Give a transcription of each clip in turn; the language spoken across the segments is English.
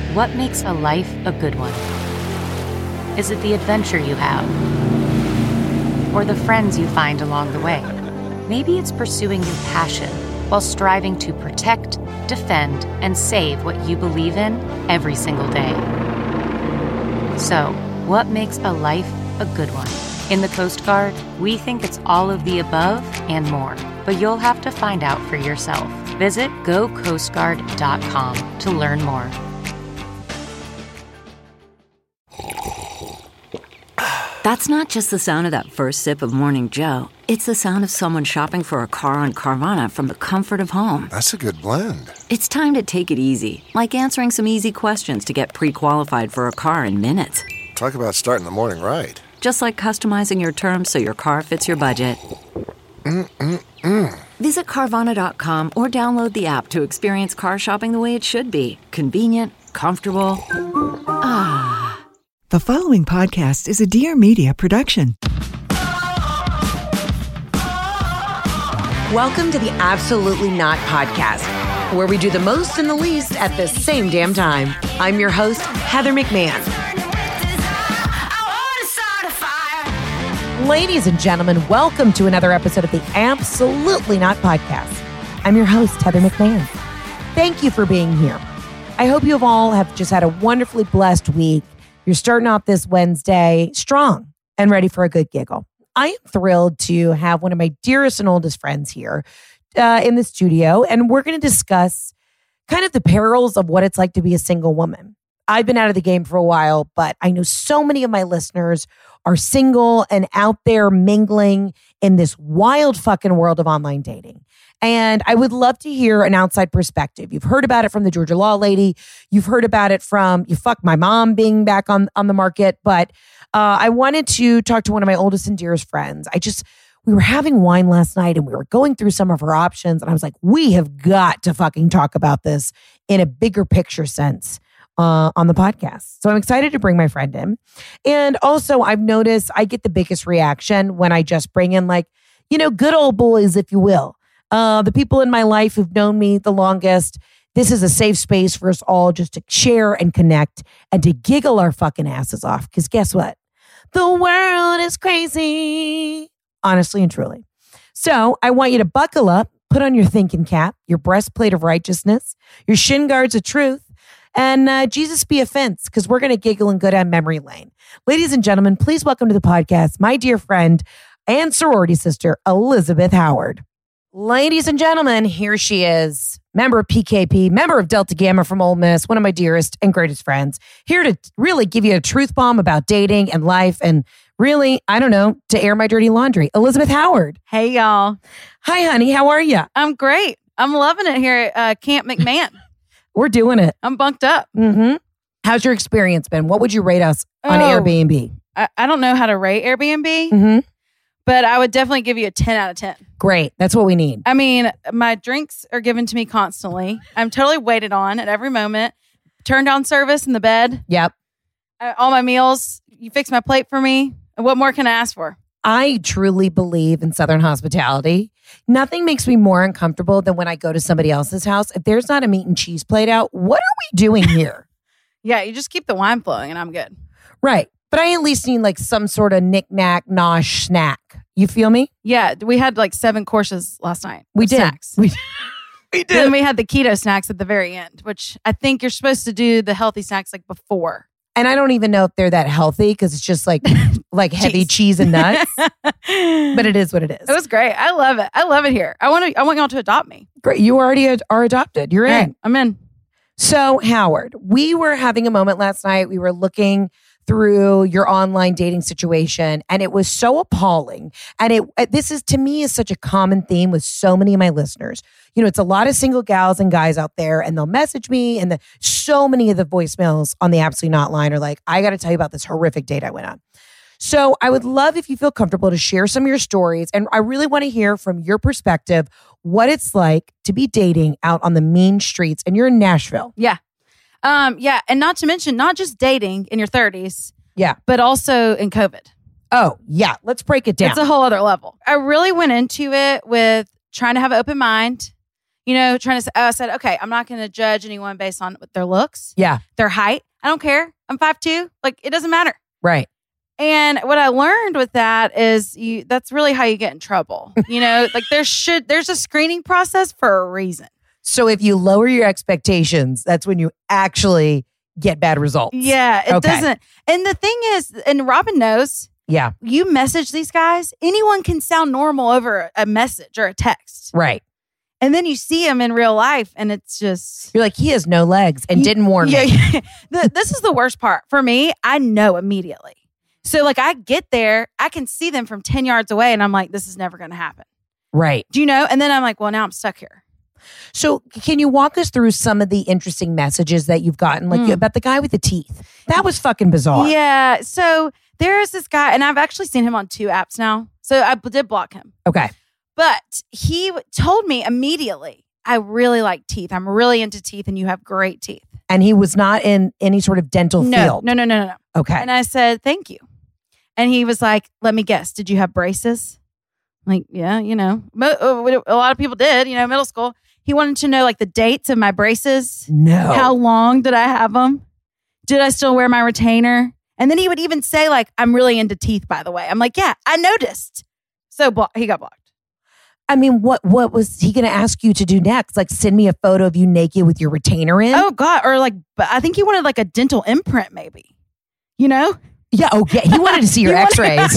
What makes a life a good one? Is it the adventure you have? Or the friends you find along the way? Maybe it's pursuing your passion while striving to protect, defend, and save what you believe in every single day. So, what makes a life a good one? In the Coast Guard, we think it's all of the above and more, but you'll have to find out for yourself. Visit gocoastguard.com to learn more. That's not just the sound of that first sip of Morning Joe. It's the sound of someone shopping for a car on Carvana from the comfort of home. That's a good blend. It's time to take it easy, like answering some easy questions to get pre-qualified for a car in minutes. Talk about starting the morning right. Just like customizing your terms so your car fits your budget. Visit Carvana.com or download the app to experience car shopping the way it should be. Convenient, comfortable. The following podcast is a Dear Media production. Welcome to the Absolutely Not Podcast, where we do the most and the least at the same damn time. I'm your host, Heather McMahon. Ladies and gentlemen, welcome to another episode of the Absolutely Not Podcast. I'm your host, Heather McMahon. Thank you for being here. I hope you all have just had a wonderfully blessed week. You're starting off this Wednesday strong and ready for a good giggle. I am thrilled to have one of my dearest and oldest friends here in the studio, and we're going to discuss kind of the perils of what it's like to be a single woman. I've been out of the game for a while, but I know so many of my listeners are single and out there mingling in this wild fucking world of online dating. And I would love to hear an outside perspective. You've heard about it from the Georgia Law lady. You've heard about it from my mom being back on the market. But I wanted to talk to one of my oldest and dearest friends. We were having wine last night and we were going through some of her options. And I was like, we have got to fucking talk about this in a bigger picture sense on the podcast. So I'm excited to bring my friend in. And also I've noticed I get the biggest reaction when I just bring in good old boys, if you will. The people in my life who've known me the longest. This is a safe space for us all just to share and connect and to giggle our fucking asses off. Because guess what? The world is crazy. Honestly and truly. So I want you to buckle up, put on your thinking cap, your breastplate of righteousness, your shin guards of truth, and Jesus be a fence, because we're going to giggle and go down memory lane. Ladies and gentlemen, please welcome to the podcast my dear friend and sorority sister, Elizabeth Howard. Ladies and gentlemen, here she is, member of PKP, member of Delta Gamma from Ole Miss, one of my dearest and greatest friends, here to really give you a truth bomb about dating and life and really, to air my dirty laundry. Elizabeth Howard. Hey, y'all. Hi, honey. How are you? I'm great. I'm loving it here at Camp McMahon. We're doing it. I'm bunked up. Mm-hmm. How's your experience been? What would you rate us on Airbnb? I don't know how to rate Airbnb. Mm-hmm. But I would definitely give you a 10 out of 10. Great. That's what we need. I mean, my drinks are given to me constantly. I'm totally waited on at every moment. Turned on service in the bed. Yep. All my meals. You fix my plate for me. And what more can I ask for? I truly believe in Southern hospitality. Nothing makes me more uncomfortable than when I go to somebody else's house. If there's not a meat and cheese plate out, what are we doing here? Yeah, you just keep the wine flowing and I'm good. Right. But I at least need some sort of knick-knack, nosh snack. You feel me? Yeah, we had 7 courses last night. We did. Snacks. We did. Then we had the keto snacks at the very end, which I think you're supposed to do the healthy snacks before. And I don't even know if they're that healthy because it's just like heavy cheese and nuts. But it is what it is. It was great. I love it. I love it here. I want y'all to adopt me. Great. You already are adopted. You're in. I'm in. So, Howard, we were having a moment last night. We were looking through your online dating situation, and it was so appalling. And this is, to me, is such a common theme with so many of my listeners. It's a lot of single gals and guys out there, and they'll message me, and so many of the voicemails on the Absolutely Not line are like, I got to tell you about this horrific date I went on. So I would love if you feel comfortable to share some of your stories, and I really want to hear from your perspective what it's like to be dating out on the mean streets, and you're in Nashville. Yeah. Yeah. And not to mention, not just dating in your 30s. Yeah. But also in COVID. Oh, yeah. Let's break it down. It's a whole other level. I really went into it with trying to have an open mind. trying to say, I said, okay, I'm not going to judge anyone based on their looks, their height. I don't care. I'm 5'2". Like, it doesn't matter. Right. And what I learned with that is that's really how you get in trouble. Like there's a screening process for a reason. So if you lower your expectations, that's when you actually get bad results. Yeah, it doesn't. And the thing is, and Robin knows, you message these guys, anyone can sound normal over a message or a text. Right. And then you see him in real life and it's just... You're like, he has no legs and didn't warn me. This is the worst part. For me, I know immediately. So like I get there, I can see them from 10 yards away and I'm like, this is never going to happen. Right. Do you know? And then I'm like, well, now I'm stuck here. So can you walk us through some of the interesting messages that you've gotten? Like about the guy with the teeth. That was fucking bizarre. Yeah. So there is this guy and I've actually seen him on 2 apps now. So I did block him. Okay. But he told me immediately, I really like teeth. I'm really into teeth and you have great teeth. And he was not in any sort of dental field? No. Okay. And I said, thank you. And he was like, let me guess, did you have braces? I'm like, yeah, a lot of people did, middle school. He wanted to know like the dates of my braces. No. How long did I have them? Did I still wear my retainer? And then he would even say like, I'm really into teeth, by the way. I'm like, yeah, I noticed. So he got blocked. I mean, what was he going to ask you to do next? Like send me a photo of you naked with your retainer in? Oh God. Or like, I think he wanted like a dental imprint maybe, Yeah. Oh, yeah. He wanted to see your x-rays.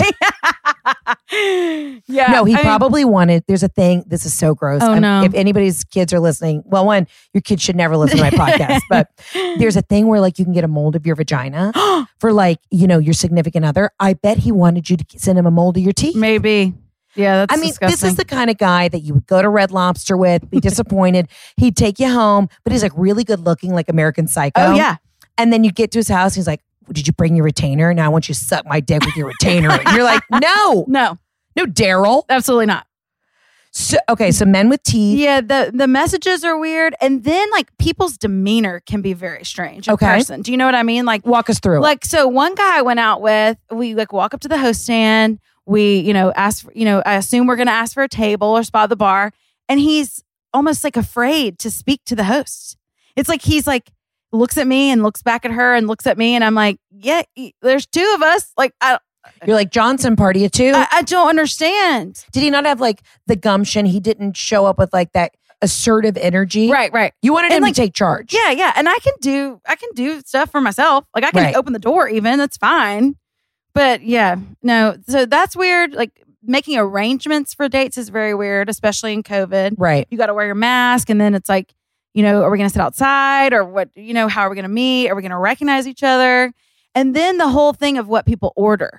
Yeah. No, he probably wanted, there's a thing, this is so gross. Oh, no. If anybody's kids are listening, well, one, your kids should never listen to my podcast, but there's a thing where like you can get a mold of your vagina for like, your significant other. I bet he wanted you to send him a mold of your teeth. Maybe. Yeah, that's disgusting. This is the kind of guy that you would go to Red Lobster with, be disappointed. He'd take you home, but he's like really good looking, like American Psycho. Oh, yeah. And then you get to his house, he's like, did you bring your retainer? Now I want you to suck my dick with your retainer. And you're like, no, Daryl. Absolutely not. So, okay, so men with teeth. Yeah, the messages are weird. And then like people's demeanor can be very strange in person. Do you know what I mean? Like walk us through. Like, so one guy I went out with, we like walk up to the host stand. We, ask for, I assume we're going to ask for a table or spot at the bar. And he's almost like afraid to speak to the host. It's like, he's like, looks at me and looks back at her and looks at me. And I'm like, yeah, there's 2 of us. Like, you're like, Johnson, party of 2. I don't understand. Did he not have like the gumption? He didn't show up with like that assertive energy. Right. You wanted him like, to take charge. Yeah. And I can do stuff for myself. Like I can open the door even. That's fine. But yeah, no. So that's weird. Like making arrangements for dates is very weird, especially in COVID. Right. You got to wear your mask. And then it's like, are we going to sit outside or what, how are we going to meet? Are we going to recognize each other? And then the whole thing of what people order.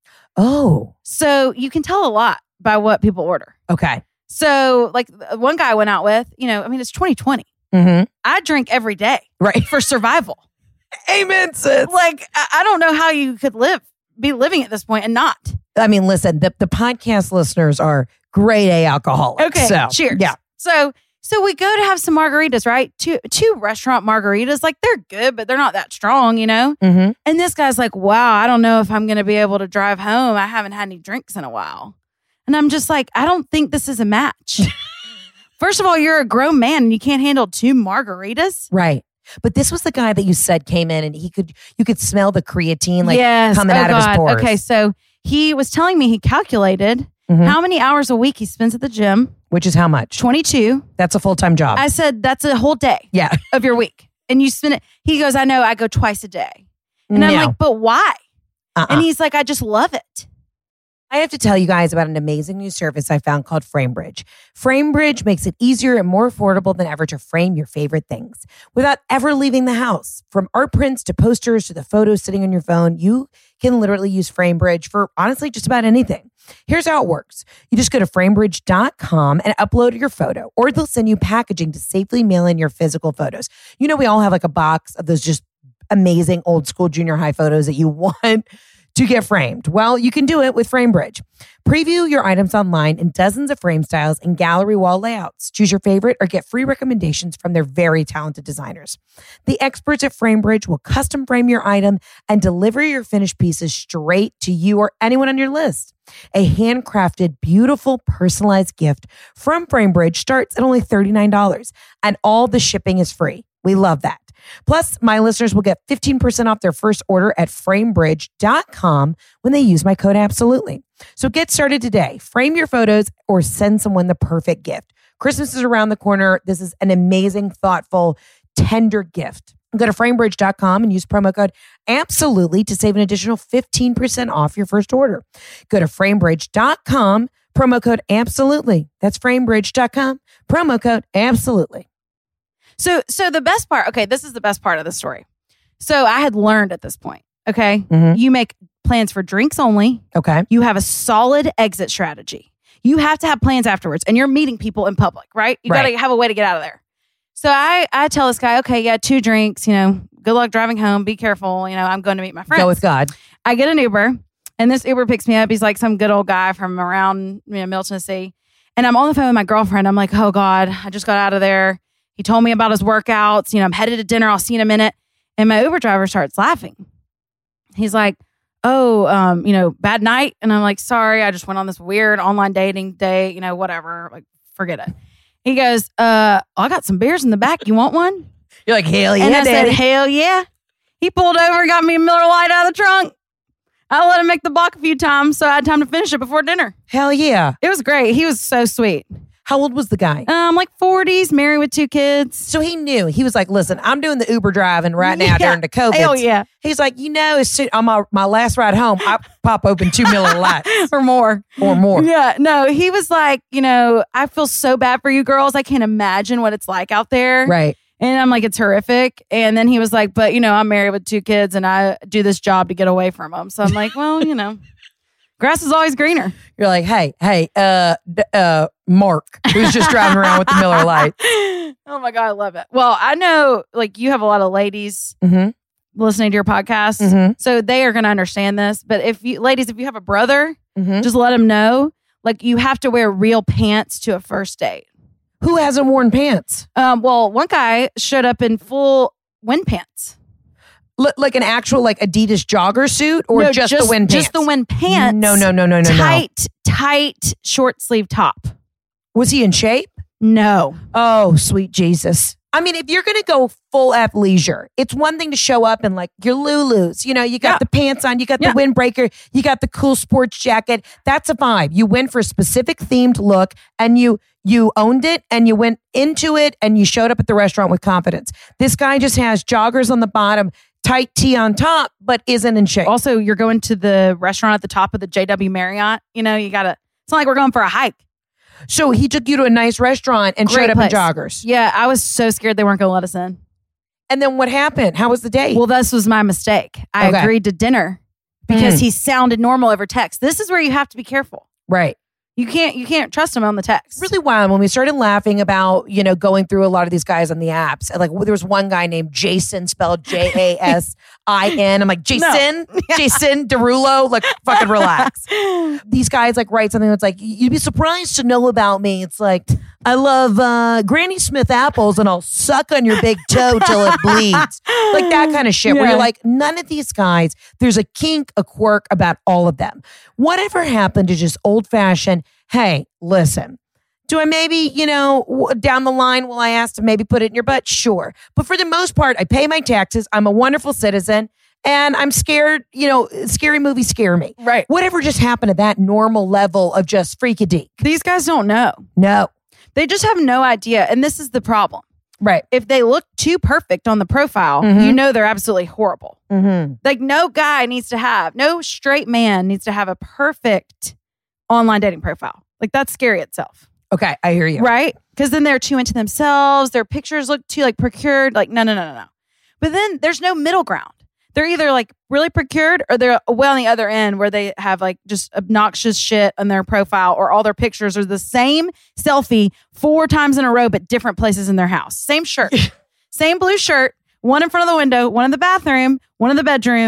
Oh. So you can tell a lot by what people order. Okay. So like one guy I went out with, it's 2020. Mm-hmm. I drink every day. Right. For survival. Amen, sis. Like, I don't know how you could be living at this point and not. I mean, listen, the podcast listeners are grade A alcoholics. Okay. So, cheers. Yeah. So we go to have some margaritas, right? Two restaurant margaritas. Like they're good, but they're not that strong, Mm-hmm. And this guy's like, wow, I don't know if I'm going to be able to drive home. I haven't had any drinks in a while. And I'm just like, I don't think this is a match. First of all, you're a grown man and you can't handle 2 margaritas. Right. But this was the guy that you said came in and you could smell the creatine yes. coming out of his pores. Okay, so he was telling me he calculated how many hours a week he spends at the gym. Which is how much? 22. That's a full-time job. I said, that's a whole day of your week. And you spend it. He goes, I know, I go twice a day. And I'm like, but why? And he's like, I just love it. I have to tell you guys about an amazing new service I found called FrameBridge. FrameBridge makes it easier and more affordable than ever to frame your favorite things without ever leaving the house. From art prints to posters to the photos sitting on your phone, you can literally use FrameBridge for honestly just about anything. Here's how it works. You just go to framebridge.com and upload your photo, or they'll send you packaging to safely mail in your physical photos. We all have like a box of those just amazing old school junior high photos that you want to get framed? Well, you can do it with FrameBridge. Preview your items online in dozens of frame styles and gallery wall layouts. Choose your favorite or get free recommendations from their very talented designers. The experts at FrameBridge will custom frame your item and deliver your finished pieces straight to you or anyone on your list. A handcrafted, beautiful, personalized gift from FrameBridge starts at only $39, and all the shipping is free. We love that. Plus, my listeners will get 15% off their first order at framebridge.com when they use my code Absolutely. So get started today. Frame your photos or send someone the perfect gift. Christmas is around the corner. This is an amazing, thoughtful, tender gift. Go to framebridge.com and use promo code Absolutely to save an additional 15% off your first order. Go to framebridge.com, promo code Absolutely. That's framebridge.com, promo code Absolutely. So the best part, okay, this is the best part of the story. So I had learned at this point, okay, you make plans for drinks only. Okay. You have a solid exit strategy. You have to have plans afterwards, and you're meeting people in public, right? You got to have a way to get out of there. So I tell this guy, okay, yeah, 2 drinks, good luck driving home. Be careful. I'm going to meet my friends. Go with God. I get an Uber, and this Uber picks me up. He's like some good old guy from around Middle Tennessee. And I'm on the phone with my girlfriend. I'm like, oh God, I just got out of there. He told me about his workouts. I'm headed to dinner. I'll see you in a minute. And my Uber driver starts laughing. He's like, oh, bad night. And I'm like, sorry, I just went on this weird online dating date, whatever. Like, forget it. He goes, I got some beers in the back. You want one? You're like, hell yeah, and I Daddy. said, hell yeah. He pulled over and got me a Miller Lite out of the trunk. I let him make the block a few times, so I had time to finish it before dinner. Hell yeah. It was great. He was so sweet. How old was the guy? Like 40s, married with 2 kids. So he knew. He was like, listen, I'm doing the Uber driving right now during the COVID. Hell yeah. He's like, as soon on my last ride home, I pop open 2 Miller Lights. Or more. Yeah. No, he was like, I feel so bad for you girls. I can't imagine what it's like out there. Right. And I'm like, it's horrific. And then he was like, but, I'm married with 2 kids and I do this job to get away from them. So I'm like, well, grass is always greener. You're like, hey, Mark, who's just driving around with the Miller Lite. Oh my God, I love it. Well, I know you have a lot of ladies listening to your podcast, so they are going to understand this. But if you have a brother, just let them know, you have to wear real pants to a first date. Who hasn't worn pants? Well, one guy showed up in full wind pants. Like an actual Adidas jogger suit or just the wind pants? Just the wind pants. No. Tight short sleeve top. Was he in shape? No. Oh, sweet Jesus. I mean, if you're going to go full athleisure, it's one thing to show up in your Lulus. You got the pants on, you got the windbreaker, you got the cool sports jacket. That's a vibe. You went for a specific themed look and you owned it and you went into it and you showed up at the restaurant with confidence. This guy just has joggers on the bottom, tight tee on top, but isn't in shape. Also, you're going to the restaurant at the top of the JW Marriott. You got to, it's not like we're going for a hike. So he took you to a nice restaurant and showed up in joggers. Yeah, I was so scared they weren't going to let us in. And then what happened? How was the date? Well, this was my mistake. I agreed to dinner because he sounded normal over text. This is where you have to be careful. Right. You can't trust him on the text. Really wild when we started laughing about, going through a lot of these guys on the apps. There was one guy named Jason, spelled Jasin. I'm like, Jason? No. Jason Derulo? Fucking relax. These guys write something that's you'd be surprised to know about me. It's I love Granny Smith apples and I'll suck on your big toe till it bleeds. That kind of shit where you're none of these guys, there's a kink, a quirk about all of them. Whatever happened to just old fashioned, hey, listen, do I maybe, down the line, will I ask to maybe put it in your butt? Sure. But for the most part, I pay my taxes. I'm a wonderful citizen and I'm scared, scary movies scare me. Right. Whatever just happened to that normal level of just freakadeek. These guys don't know. No. They just have no idea. And this is the problem. Right. If they look too perfect on the profile, they're absolutely horrible. No straight man needs to have a perfect online dating profile. That's scary itself. Okay, I hear you. Right? Because then they're too into themselves. Their pictures look too procured. No. But then there's no middle ground. They're either really procured or they're way on the other end where they have just obnoxious shit on their profile or all their pictures are the same selfie 4 times in a row but different places in their house. Same shirt. Same blue shirt. One in front of the window, one in the bathroom, one in the bedroom.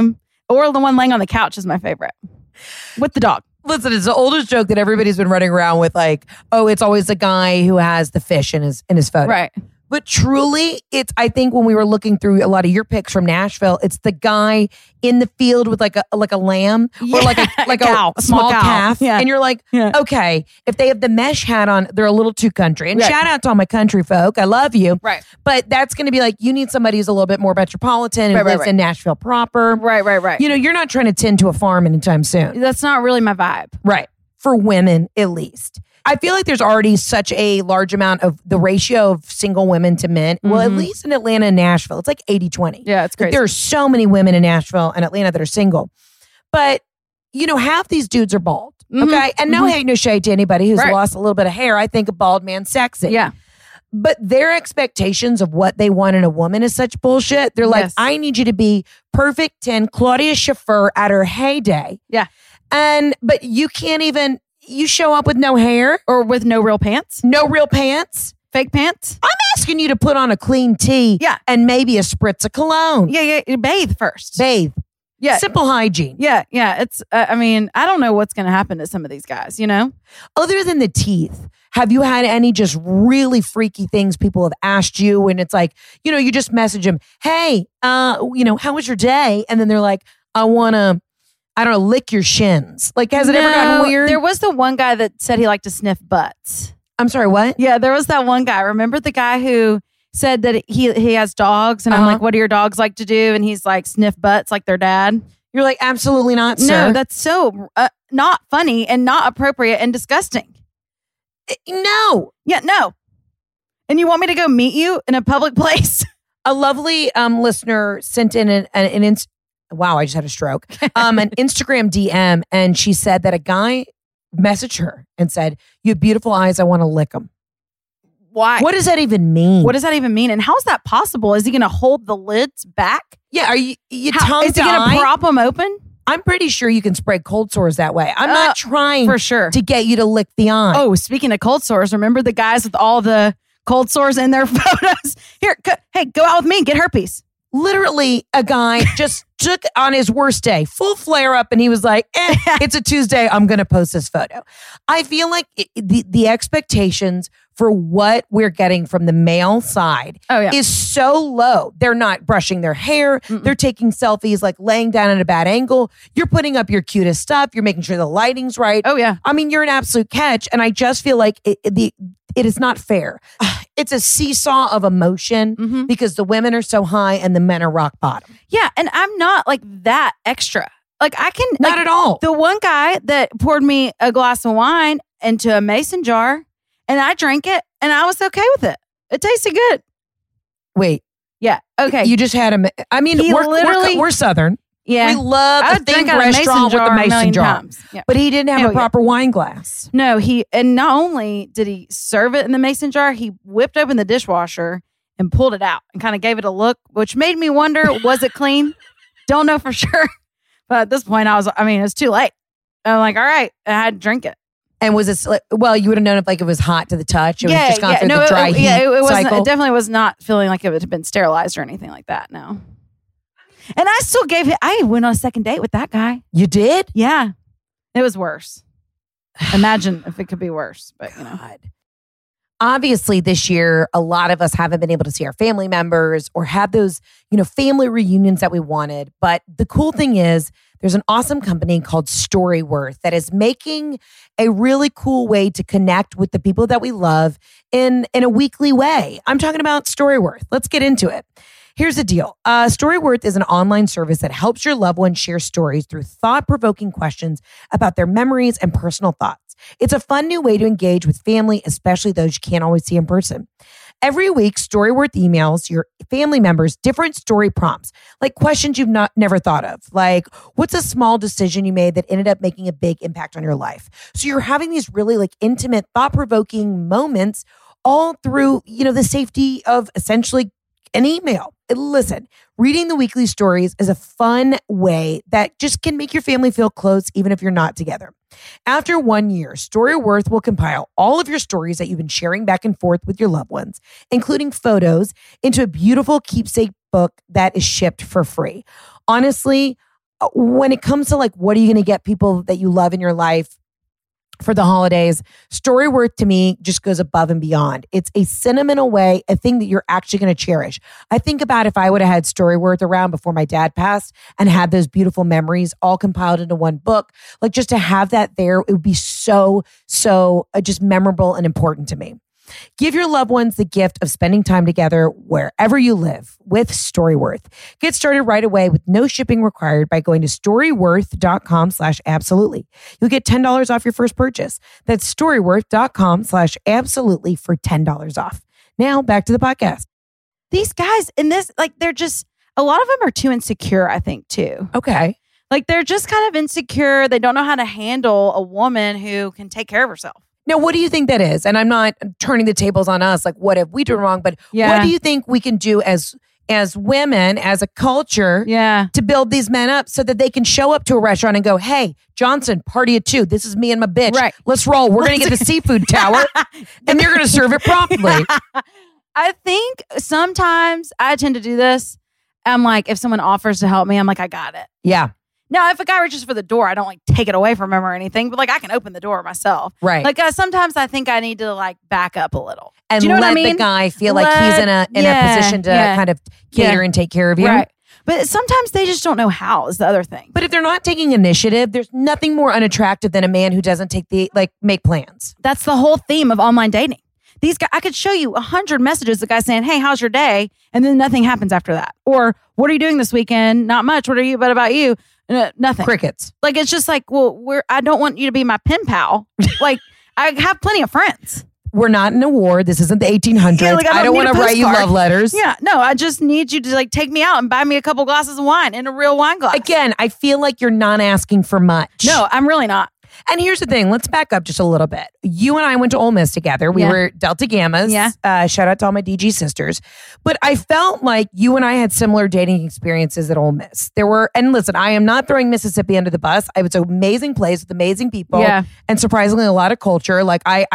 Or the one laying on the couch is my favorite. With the dog. Listen, it's the oldest joke that everybody's been running around with, like, oh, it's always the guy who has the fish in his photo. Right. But truly, I think when we were looking through a lot of your pics from Nashville, it's the guy in the field with like a lamb or like a cow, a small cow. calf. Yeah. And you're like, okay, if they have the mesh hat on, they're a little too country. And Right. shout out to all my country folk. I love you. Right. But that's going to be like, you need somebody who's a little bit more metropolitan who Right, lives right. in Nashville proper. Right. You know, you're not trying to tend to a farm anytime soon. That's not really my vibe. Right. For women, at least. I feel like there's already such a large amount of the ratio of single women to men. Well, at least in Atlanta and Nashville, it's like 80-20. Yeah, it's Like, crazy. there are so many women in Nashville and Atlanta that are single. But, you know, half these dudes are bald. Okay. And no hate, no shade to anybody who's Right. lost a little bit of hair. I think a bald man's sexy. Yeah. But their expectations of what they want in a woman is such bullshit. They're like, Yes. I need you to be perfect 10, Claudia Schiffer at her heyday. Yeah. But you can't even, you show up with no hair, Or with no real pants. no real pants. Fake pants. I'm asking you to put on a clean tee Yeah. and maybe a spritz of cologne. Yeah. Bathe first. Bathe. Yeah. Simple hygiene. Yeah. It's, I mean, I don't know what's going to happen to some of these guys, you know? Other than the teeth, have you had any just really freaky things people have asked you? And it's like, you know, you just message them, hey, you know, how was your day? And then they're like, I want to, I don't know, lick your shins. Like, has it ever gotten weird? There was the one guy that said he liked to sniff butts. I'm sorry, what? Yeah, there was that one guy. Remember the guy who said that he has dogs? And I'm like, what do your dogs like to do? And he's like, sniff butts like their dad. You're like, absolutely not, sir. No, that's so not funny and not appropriate and disgusting. No. Yeah, no. And you want me to go meet you in a public place? A lovely listener sent in an wow, I just had a stroke. An Instagram DM, and she said that a guy messaged her and said, "You have beautiful eyes. I want to lick them." Why? What does that even mean? What does that even mean? And how is that possible? Is he going to hold the lids back? Yeah, are you tongue Is he going to prop them open? I'm pretty sure you can spread cold sores that way. I'm not trying for sure to get you to lick the eye. Oh, speaking of cold sores, remember the guys with all the cold sores in their photos? Here, hey, go out with me and get herpes. Literally, a guy just took on his worst day, full flare up, and he was like, it's a Tuesday. I'm going to post this photo. I feel like the expectations for what we're getting from the male side is so low. They're not brushing their hair. They're taking selfies, like laying down at a bad angle. You're putting up your cutest stuff. You're making sure the lighting's right. Oh, yeah. I mean, you're an absolute catch. And I just feel like it is not fair. It's a seesaw of emotion because the women are so high and the men are rock bottom. Yeah, and I'm not like that extra. Like I can Not at all. The one guy that poured me a glass of wine into a mason jar and I drank it and I was okay with it. It tasted good. Wait. Yeah. Okay. You just had him. I mean, we're Southern. Yeah. We love I a thing drank out of a mason restaurant with jar a a mason million jar. times. Yeah. But he didn't have Hell a proper wine glass. No, and not only did he serve it in the mason jar, he whipped open the dishwasher and pulled it out and kind of gave it a look, which made me wonder, was it clean? Don't know for sure. But at this point, it's too late. I'm like, all right, I had to drink it. And was it, well, you would have known if like it was hot to the touch. It was just gone through the dry heat it wasn't. cycle. It definitely was not feeling like it had been sterilized or anything like that. No. And I still I went on a second date with that guy. You did? Yeah. It was worse. Imagine if it could be worse, but you know. Obviously, this year, a lot of us haven't been able to see our family members or have those, family reunions that we wanted. But the cool thing is, there's an awesome company called Storyworth that is making a really cool way to connect with the people that we love in a weekly way. I'm talking about Storyworth. Let's get into it. Here's the deal. Storyworth is an online service that helps your loved ones share stories through thought-provoking questions about their memories and personal thoughts. It's a fun new way to engage with family, especially those you can't always see in person. Every week, Storyworth emails your family members different story prompts, like questions you've never thought of, like what's a small decision you made that ended up making a big impact on your life? So you're having these really intimate, thought-provoking moments all through, the safety of essentially an email. Listen, reading the weekly stories is a fun way that just can make your family feel close, even if you're not together. After 1 year, Storyworth will compile all of your stories that you've been sharing back and forth with your loved ones, including photos, into a beautiful keepsake book that is shipped for free. Honestly, when it comes to like, what are you going to get people that you love in your life for the holidays? Storyworth to me just goes above and beyond. It's a sentimental way, a thing that you're actually going to cherish. I think about if I would have had Storyworth around before my dad passed and had those beautiful memories all compiled into one book, like just to have that there, it would be so just memorable and important to me. Give your loved ones the gift of spending time together wherever you live with Storyworth. Get started right away with no shipping required by going to storyworth.com/absolutely. You'll get $10 off your first purchase. That's storyworth.com/absolutely for $10 off. Now back to the podcast. These guys in this, like, they're just, a lot of them are too insecure, I think, too. Okay. Like, they're just kind of insecure. They don't know how to handle a woman who can take care of herself. Now, what do you think that is? And I'm not turning the tables on us, like what have we done wrong, but what do you think we can do as women, as a culture, to build these men up so that they can show up to a restaurant and go, hey, Johnson, party at 2. This is me and my bitch. Right. Let's roll. We're going to get the seafood tower and you're going to serve it promptly. I think sometimes I tend to do this. I'm like, if someone offers to help me, I'm like, I got it. Yeah. Now, if a guy reaches for the door, I don't like take it away from him or anything, but like I can open the door myself. Right. Like sometimes I think I need to like back up a little. And do you know let what I mean? the guy feel like he's in a position to kind of cater and take care of you. Right. But sometimes they just don't know how is the other thing. But if they're not taking initiative, there's nothing more unattractive than a man who doesn't make plans. That's the whole theme of online dating. These guys, I could show you 100 messages, the guy saying, hey, how's your day? And then nothing happens after that. Or what are you doing this weekend? Not much. What about you? Nothing. Crickets. Like, it's just like, well, I don't want you to be my pen pal. Like, I have plenty of friends. We're not in a war. This isn't the 1800s. Yeah, like, I don't want to write you love letters. Yeah, no, I just need you to like take me out and buy me a couple glasses of wine in a real wine glass. Again, I feel like you're not asking for much. No, I'm really not. And here's the thing. Let's back up just a little bit. You and I went to Ole Miss together. We were Delta Gammas. Yeah. Shout out to all my DG sisters. But I felt like you and I had similar dating experiences at Ole Miss. And listen, I am not throwing Mississippi under the bus. It's an amazing place with amazing people. Yeah. And surprisingly, a lot of culture. Like I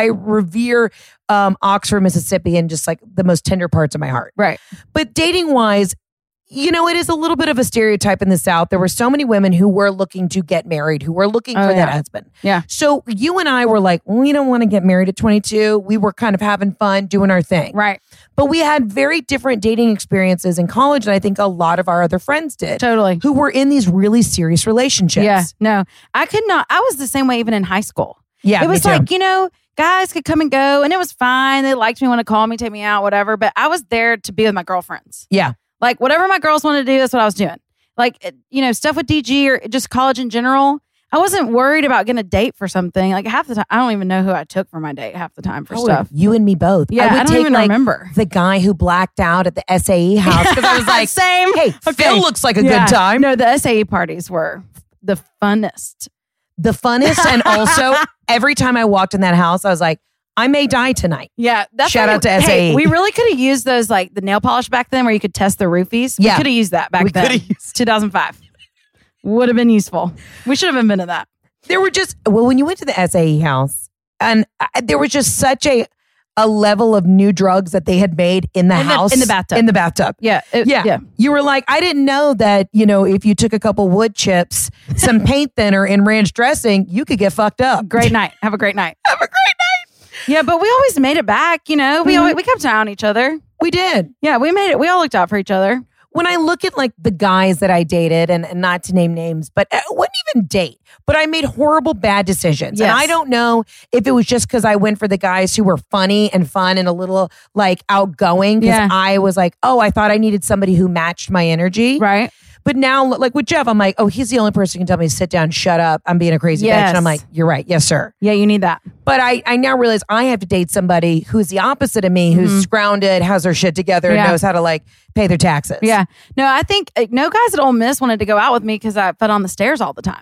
revere Oxford, Mississippi, and just like the most tender parts of my heart. Right. But dating wise, you know, it is a little bit of a stereotype in the South. There were so many women who were looking to get married, who were looking for that husband. Yeah. So you and I were like, we don't want to get married at 22. We were kind of having fun, doing our thing. Right. But we had very different dating experiences in college. And I think a lot of our other friends did. Totally. Who were in these really serious relationships. Yeah. No, I could not. I was the same way even in high school. Yeah. It was me too. like, you know, guys could come and go and it was fine. They liked me, want to call me, take me out, whatever. But I was there to be with my girlfriends. Yeah. Like, whatever my girls wanted to do, that's what I was doing. Like, you know, stuff with DG or just college in general. I wasn't worried about getting a date for something. Like, half the time, I don't even know who I took for my date half the time for stuff. You and me both. Yeah, I don't even remember. The guy who blacked out at the SAE house. Because I was like, same. Hey, Phil looks like a good time. No, the SAE parties were the funnest. The funnest. And also, every time I walked in that house, I was like, I may die tonight. Yeah. Shout out to SAE. Hey, we really could have used those, like the nail polish back then where you could test the roofies. We could have used that back then. 2005. Would have been useful. We should have invented that. There were just, when you went to the SAE house, and there was just such a level of new drugs that they had made in the house. In the bathtub. In the bathtub. Yeah. Yeah. You were like, I didn't know that, you know, if you took a couple wood chips, some paint thinner, and ranch dressing, you could get fucked up. Great night. Have a great night. Have a great night. Yeah, but we always made it back, you know. We kept an eye on each other. We did. Yeah, we made it. We all looked out for each other. When I look at like the guys that I dated, and not to name names, but I wouldn't even date, but I made horrible bad decisions. Yes. And I don't know if it was just because I went for the guys who were funny and fun and a little like outgoing, because I was like, oh, I thought I needed somebody who matched my energy. Right. But now, like with Jeff, I'm like, oh, he's the only person who can tell me to sit down, shut up, I'm being a crazy bitch. And I'm like, you're right. Yes, sir. Yeah, you need that. But I now realize I have to date somebody who's the opposite of me, who's grounded, has their shit together, and knows how to like pay their taxes. Yeah. No, I think no guys at Ole Miss wanted to go out with me because I fell on the stairs all the time.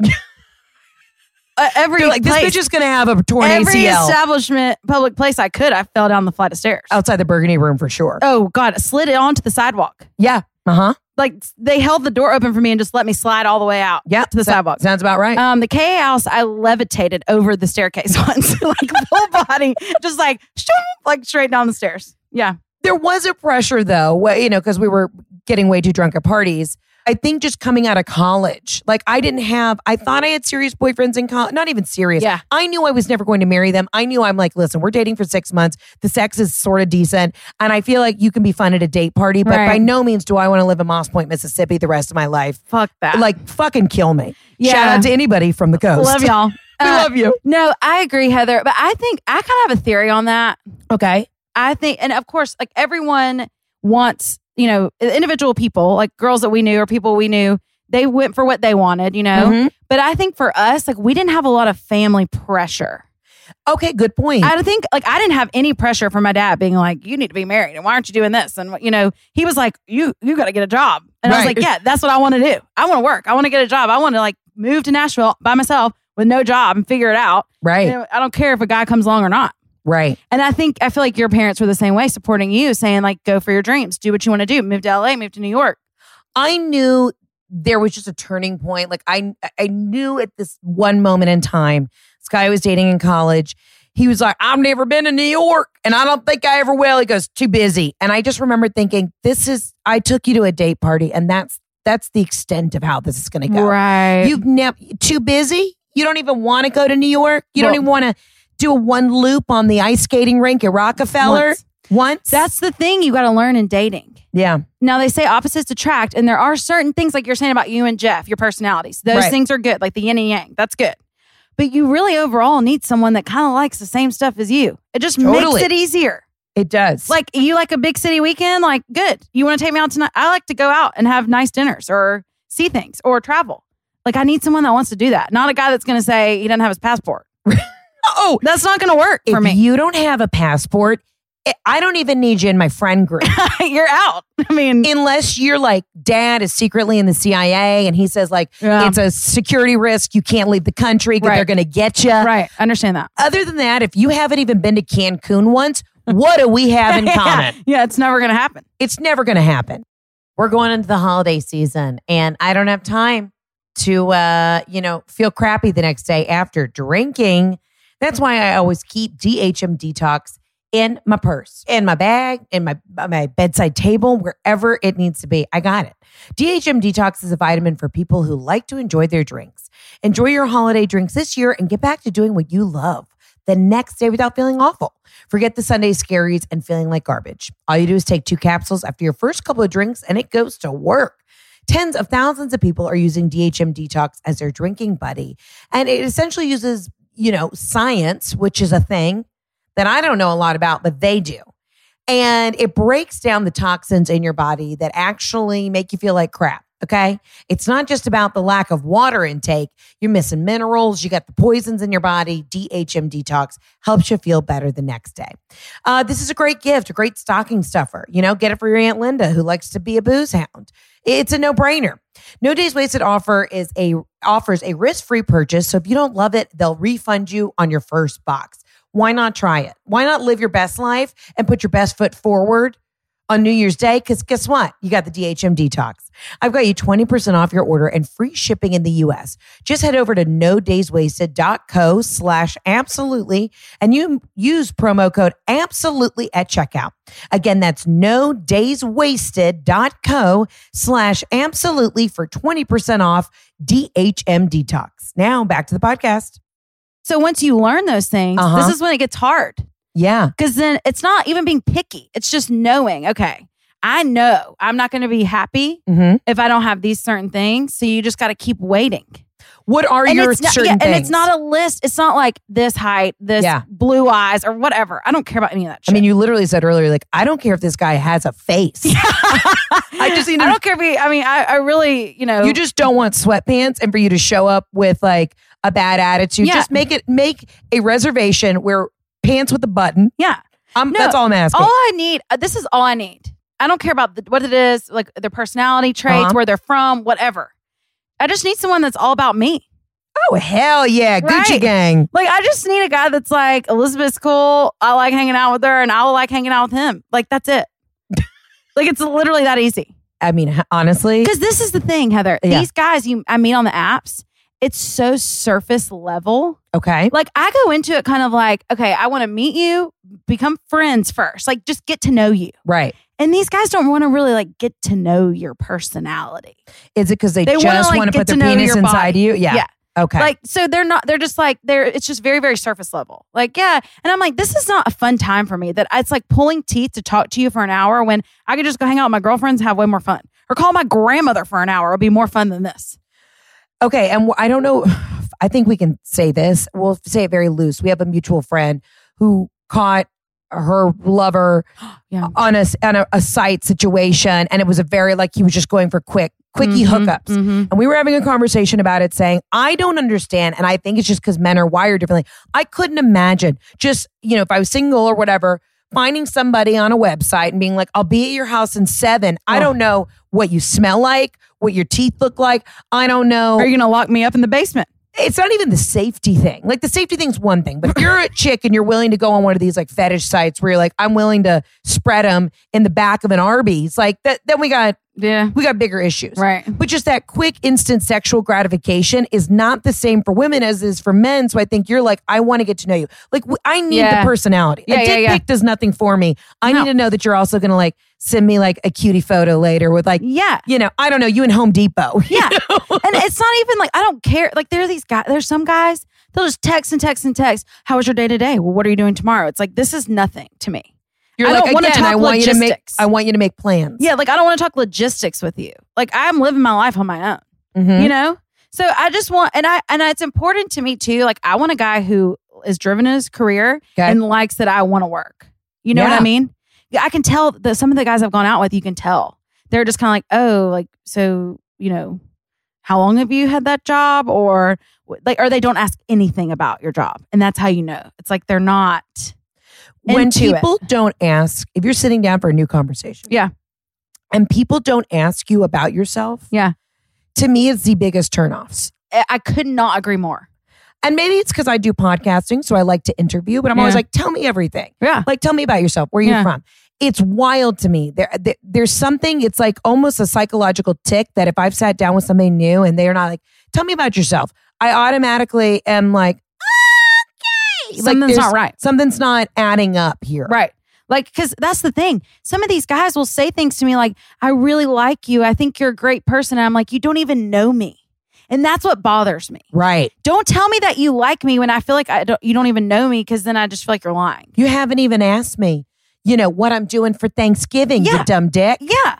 They're like, this bitch is going to have a torn every ACL. establishment, public place I could, I fell down the flight of stairs. Outside the Burgundy Room for sure. Oh, God. I slid it onto the sidewalk. Yeah. Uh-huh. Like, they held the door open for me and just let me slide all the way out to the sidewalk. Sounds about right. The KA house, I levitated over the staircase once. Like, full body. Just like straight down the stairs. Yeah. There was a pressure, though, you know, because we were getting way too drunk at parties. I think just coming out of college, like I thought I had serious boyfriends in college, not even serious. Yeah. I knew I was never going to marry them. I knew I'm like, listen, we're dating for 6 months. The sex is sort of decent. And I feel like you can be fun at a date party, but by no means do I want to live in Moss Point, Mississippi the rest of my life. Fuck that. Like fucking kill me. Yeah. Shout out to anybody from the coast. Love y'all. We love you. No, I agree, Heather. But I think I kind of have a theory on that. Okay. I think, and of course, like everyone wants, individual people, like girls that we knew or people we knew, they went for what they wanted, Mm-hmm. But I think for us, like we didn't have a lot of family pressure. Okay, good point. I think like I didn't have any pressure from my dad being like, you need to be married and why aren't you doing this? And he was like, you got to get a job. And I was like, yeah, that's what I want to do. I want to work. I want to get a job. I want to like move to Nashville by myself with no job and figure it out. Right. I don't care if a guy comes along or not. Right. And I feel like your parents were the same way, supporting you, saying like, go for your dreams, do what you want to do, move to LA, move to New York. I knew there was just a turning point. Like I knew at this one moment in time, this guy I was dating in college, he was like, I've never been to New York and I don't think I ever will. He goes, too busy. And I just remember thinking, I took you to a date party and that's the extent of how this is going to go. Right. You've never, too busy? You don't even want to go to New York? You don't even want to do a one loop on the ice skating rink at Rockefeller? Once? That's the thing you got to learn in dating. Yeah. Now they say opposites attract, and there are certain things like you're saying about you and Jeff, your personalities. Those things are good, like the yin and yang. That's good. But you really overall need someone that kind of likes the same stuff as you. It just makes it easier. It does. Like you like a big city weekend, like good. You want to take me out tonight? I like to go out and have nice dinners or see things or travel. Like I need someone that wants to do that. Not a guy that's going to say he doesn't have his passport. Oh, that's not going to work for me. If you don't have a passport, I don't even need you in my friend group. You're out. I mean, unless you're like, dad is secretly in the CIA and he says like, it's a security risk. You can't leave the country because they're going to get you. Right. Understand that. Other than that, if you haven't even been to Cancun once, what do we have in common? Yeah, it's never going to happen. It's never going to happen. We're going into the holiday season and I don't have time to, feel crappy the next day after drinking. That's why I always keep DHM Detox in my purse, in my bag, in my bedside table, wherever it needs to be. I got it. DHM Detox is a vitamin for people who like to enjoy their drinks. Enjoy your holiday drinks this year and get back to doing what you love the next day without feeling awful. Forget the Sunday scaries and feeling like garbage. All you do is take 2 capsules after your first couple of drinks and it goes to work. Tens of thousands of people are using DHM Detox as their drinking buddy. And it essentially uses, science, which is a thing that I don't know a lot about, but they do. And it breaks down the toxins in your body that actually make you feel like crap. Okay. It's not just about the lack of water intake. You're missing minerals. You got the poisons in your body. DHM Detox helps you feel better the next day. This is a great gift, a great stocking stuffer. Get it for your Aunt Linda who likes to be a booze hound. It's a no-brainer. No Days Wasted offers a risk-free purchase. So if you don't love it, they'll refund you on your first box. Why not try it? Why not live your best life and put your best foot forward on New Year's Day? Because guess what? You got the DHM Detox. I've got you 20% off your order and free shipping in the U.S. Just head over to nodayswasted.co/absolutely and you use promo code absolutely at checkout. Again, that's nodayswasted.co/absolutely for 20% off DHM Detox. Now back to the podcast. So once you learn those things, this is when it gets hard. Yeah. Because then it's not even being picky. It's just knowing, okay, I know I'm not going to be happy if I don't have these certain things. So you just got to keep waiting. What are your certain things? And it's not a list. It's not like this height, this blue eyes or whatever. I don't care about any of that shit. I mean, you literally said earlier, like, I don't care if this guy has a face. I don't care if I really, You just don't want sweatpants and for you to show up with like a bad attitude. Yeah. Just make a reservation where pants with a button. Yeah. That's all I'm asking. All I need, this is all I need. I don't care about what it is, like their personality traits, where they're from, whatever. I just need someone that's all about me. Oh, hell yeah. Right? Gucci gang. Like, I just need a guy that's like, Elizabeth's cool. I like hanging out with her and I will like hanging out with him. Like, that's it. Like, it's literally that easy. I mean, honestly. Because this is the thing, Heather. These guys I meet on the apps, it's so surface level. Okay. Like I go into it kind of like, okay, I want to meet you, become friends first, like just get to know you. Right. And these guys don't want to really like get to know your personality. Is it because they wanna, just like, want to get put their to know penis your inside body. you? Yeah. Yeah. Okay. Like, so they're just like, it's just very, very surface level. Like, yeah. And I'm like, this is not a fun time for me. That it's like pulling teeth to talk to you for an hour when I could just go hang out with my girlfriends and have way more fun. Or call my grandmother for an hour. It'll be more fun than this. Okay. And I don't know. I think we can say this. We'll say it very loose. We have a mutual friend who caught her lover on a site situation. And it was a very, like, he was just going for quickie hookups. And we were having a conversation about it saying, I don't understand. And I think it's just because men are wired differently. I couldn't imagine just, if I was single or whatever, finding somebody on a website and being like, I'll be at your house in 7. I don't know what you smell like, what your teeth look like. I don't know. Are you going to lock me up in the basement? It's not even the safety thing. Like the safety thing's one thing, but if you're a chick and you're willing to go on one of these like fetish sites where you're like, I'm willing to spread them in the back of an Arby's, like that, then we got bigger issues. Right. But just that quick instant sexual gratification is not the same for women as is for men. So I think you're like, I want to get to know you. Like I need the personality. A dick pic does nothing for me. I need to know that you're also going to like send me like a cutie photo later with like, I don't know, you in Home Depot. Yeah. And it's not even like, I don't care. Like there are these guys, there's some guys, they'll just text and text and text. How was your day today? Well, what are you doing tomorrow? It's like, this is nothing to me. You're I like, don't want to talk I want logistics. I want you to make plans. Yeah, like I don't want to talk logistics with you. Like I'm living my life on my own. Mm-hmm. You know? So I just want and it's important to me too. Like I want a guy who is driven in his career and likes that I want to work. You know what I mean? Yeah, I can tell that some of the guys I've gone out with, you can tell. They're just kind of like, oh, like, so, how long have you had that job? Or they don't ask anything about your job. And that's how you know. It's like they're not when people don't ask, if you're sitting down for a new conversation. Yeah. And people don't ask you about yourself. Yeah. To me, it's the biggest turnoffs. I could not agree more. And maybe it's because I do podcasting, so I like to interview, but I'm always like, tell me everything. Yeah. Like, tell me about yourself. Where are you from? It's wild to me. There's something, it's like almost a psychological tick that if I've sat down with somebody new and they're not like, tell me about yourself, I automatically am like, okay. Something's not right. Something's not adding up here. Right. Like, because that's the thing. Some of these guys will say things to me like, I really like you. I think you're a great person. And I'm like, you don't even know me. And that's what bothers me. Right. Don't tell me that you like me when I feel like you don't even know me, because then I just feel like you're lying. You haven't even asked me, what I'm doing for Thanksgiving, you dumb dick. Yeah.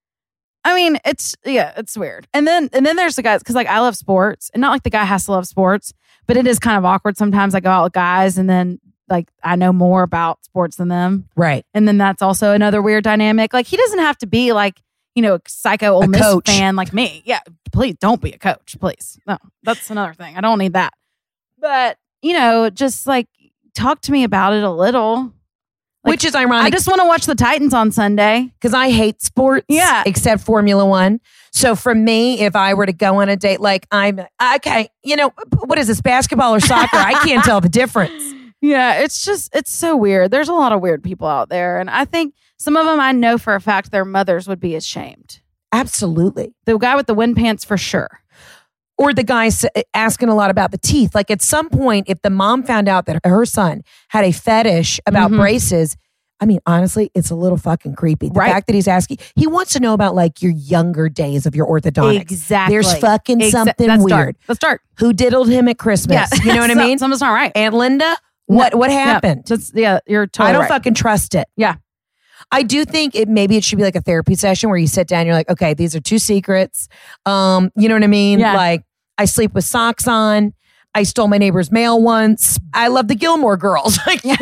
I mean, it's weird. And then there's the guys, because like I love sports, and not like the guy has to love sports, but it is kind of awkward sometimes. I go out with guys and then like I know more about sports than them. Right. And then that's also another weird dynamic. Like he doesn't have to be like, a psycho Ole Miss coach fan like me. Yeah. Please don't be a coach, please. No, that's another thing. I don't need that. But, just like talk to me about it a little. Like, which is ironic. I just want to watch the Titans on Sunday. Because I hate sports. Yeah. Except Formula One. So for me, if I were to go on a date, like I'm, okay, what is this, basketball or soccer? I can't tell the difference. Yeah, it's so weird. There's a lot of weird people out there. And I think some of them I know for a fact their mothers would be ashamed. Absolutely. The guy with the wind pants for sure. Or the guy asking a lot about the teeth. Like at some point, if the mom found out that her son had a fetish about braces, I mean, honestly, it's a little fucking creepy. The fact that he's asking, he wants to know about like your younger days of your orthodontics. Exactly. There's fucking something weird. Let's start. Who diddled him at Christmas? Yeah. You know what I mean? Something's not right. Aunt Linda? What happened? You're totally I don't right. fucking trust it. Yeah. I do think maybe it should be like a therapy session where you sit down, you're like, okay, these are 2 secrets. You know what I mean? Yeah. Like I sleep with socks on. I stole my neighbor's mail once. I love the Gilmore Girls.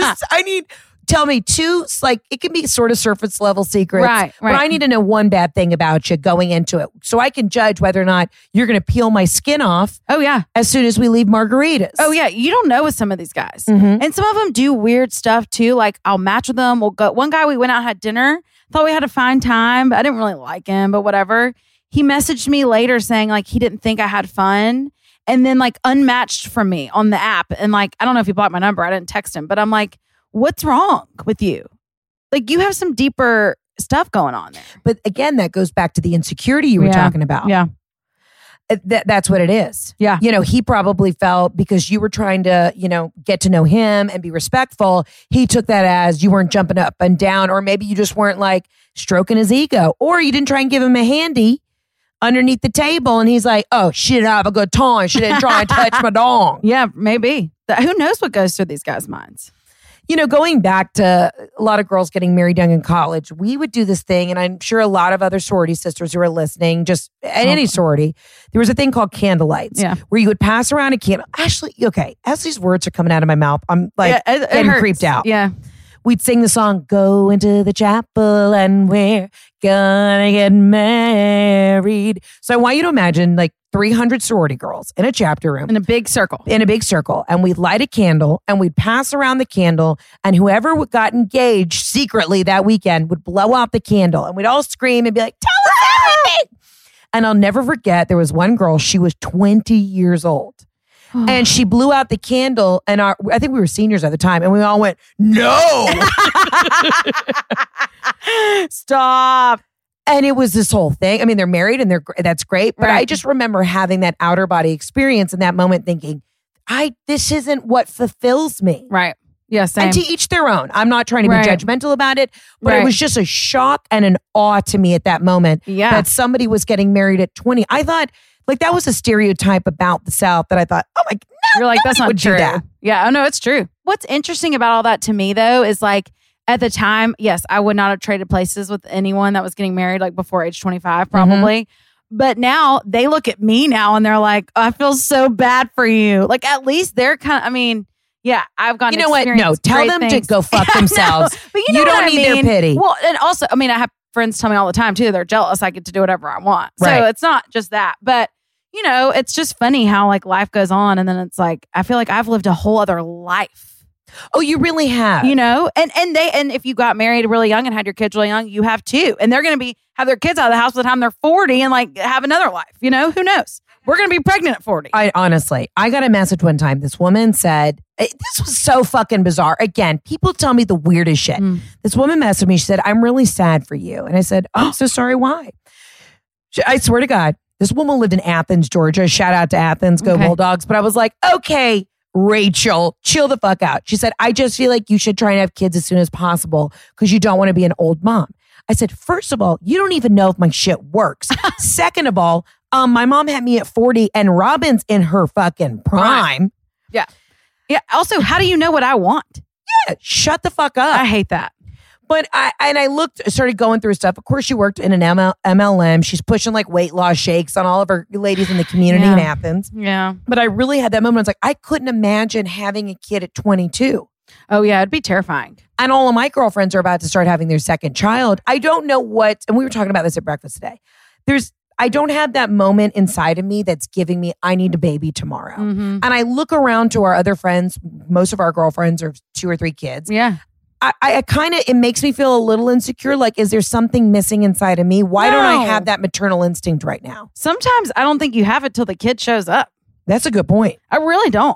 Tell me 2, like it can be sort of surface level secrets. Right. But I need to know one bad thing about you going into it so I can judge whether or not you're going to peel my skin off. Oh, yeah. As soon as we leave Margaritas. Oh, yeah. You don't know with some of these guys. Mm-hmm. And some of them do weird stuff too. Like I'll match with them. We'll go. One guy, we went out and had dinner. Thought we had a fine time, but I didn't really like him, but whatever. He messaged me later saying like he didn't think I had fun, and then like unmatched from me on the app. And like, I don't know if he blocked my number. I didn't text him, but I'm like, what's wrong with you? Like you have some deeper stuff going on there. But again, that goes back to the insecurity you were talking about. Yeah. That's what it is. Yeah. He probably felt because you were trying to, get to know him and be respectful. He took that as you weren't jumping up and down, or maybe you just weren't like stroking his ego, or you didn't try and give him a handy underneath the table. And he's like, oh, she didn't have a good time. She didn't try and touch my dong. Yeah, maybe. Who knows what goes through these guys' minds? Going back to a lot of girls getting married young in college, we would do this thing, and I'm sure a lot of other sorority sisters who are listening, just at any sorority, there was a thing called candlelights, where you would pass around a candle. Actually, okay, as these words are coming out of my mouth, I'm like getting creeped out. Yeah. We'd sing the song, go into the chapel and we're gonna get married. So I want you to imagine like 300 sorority girls in a chapter room. In a big circle. And we'd light a candle and we'd pass around the candle, and whoever got engaged secretly that weekend would blow out the candle, and we'd all scream and be like, tell us everything. And I'll never forget, there was one girl, she was 20 years old. And she blew out the candle, and I think we were seniors at the time, and we all went, no. Stop. And it was this whole thing. I mean, they're married and that's great. But I just remember having that outer body experience in that moment thinking, this isn't what fulfills me. Right. Yeah, same. And to each their own. I'm not trying to be judgmental about it, but it was just a shock and an awe to me at that moment that somebody was getting married at 20. I thought, like, that was a stereotype about the South that I thought, oh my God, you're like, that's not true. That. Yeah, no, it's true. What's interesting about all that to me, though, is like, at the time, yes, I would not have traded places with anyone that was getting married like before age 25, probably. Mm-hmm. But now they look at me now and they're like, I feel so bad for you. Like, at least they're kind of, yeah, I've gone. You know what? No, tell them to go fuck themselves. But you don't need their pity. Well, and also, I have friends tell me all the time too, they're jealous. I get to do whatever I want. Right. So it's not just that. But, it's just funny how like life goes on. And then it's like, I feel like I've lived a whole other life. Oh, you really have. And if you got married really young and had your kids really young, you have too. And they're going to have their kids out of the house by the time they're 40 and like have another life. Who knows? We're going to be pregnant at 40. I got a message one time. This woman said, this was so fucking bizarre. Again, people tell me the weirdest shit. This woman messaged me. She said, I'm really sad for you. And I said, oh, I'm so sorry. Why? I swear to God, this woman lived in Athens, Georgia. Shout out to Athens. Go Bulldogs. But I was like, okay, Rachel, chill the fuck out. She said, I just feel like you should try and have kids as soon as possible because you don't want to be an old mom. I said, first of all, you don't even know if my shit works. Second of all, my mom had me at 40 and Robin's in her fucking prime. Yeah. Yeah. Also, how do you know what I want? Yeah. Shut the fuck up. I hate that. But I started going through stuff. Of course, she worked in an MLM. She's pushing like weight loss shakes on all of her ladies in the community in Athens. Yeah. But I really had that moment. I was like, I couldn't imagine having a kid at 22. Oh, yeah. It'd be terrifying. And all of my girlfriends are about to start having their second child. I don't know what, and we were talking about this at breakfast today. I don't have that moment inside of me that's giving me, I need a baby tomorrow. Mm-hmm. And I look around to our other friends. Most of our girlfriends are 2 or 3 kids. Yeah. I kind of, it makes me feel a little insecure. Like, is there something missing inside of me? Why don't I have that maternal instinct right now? Sometimes I don't think you have it till the kid shows up. That's a good point. I really don't.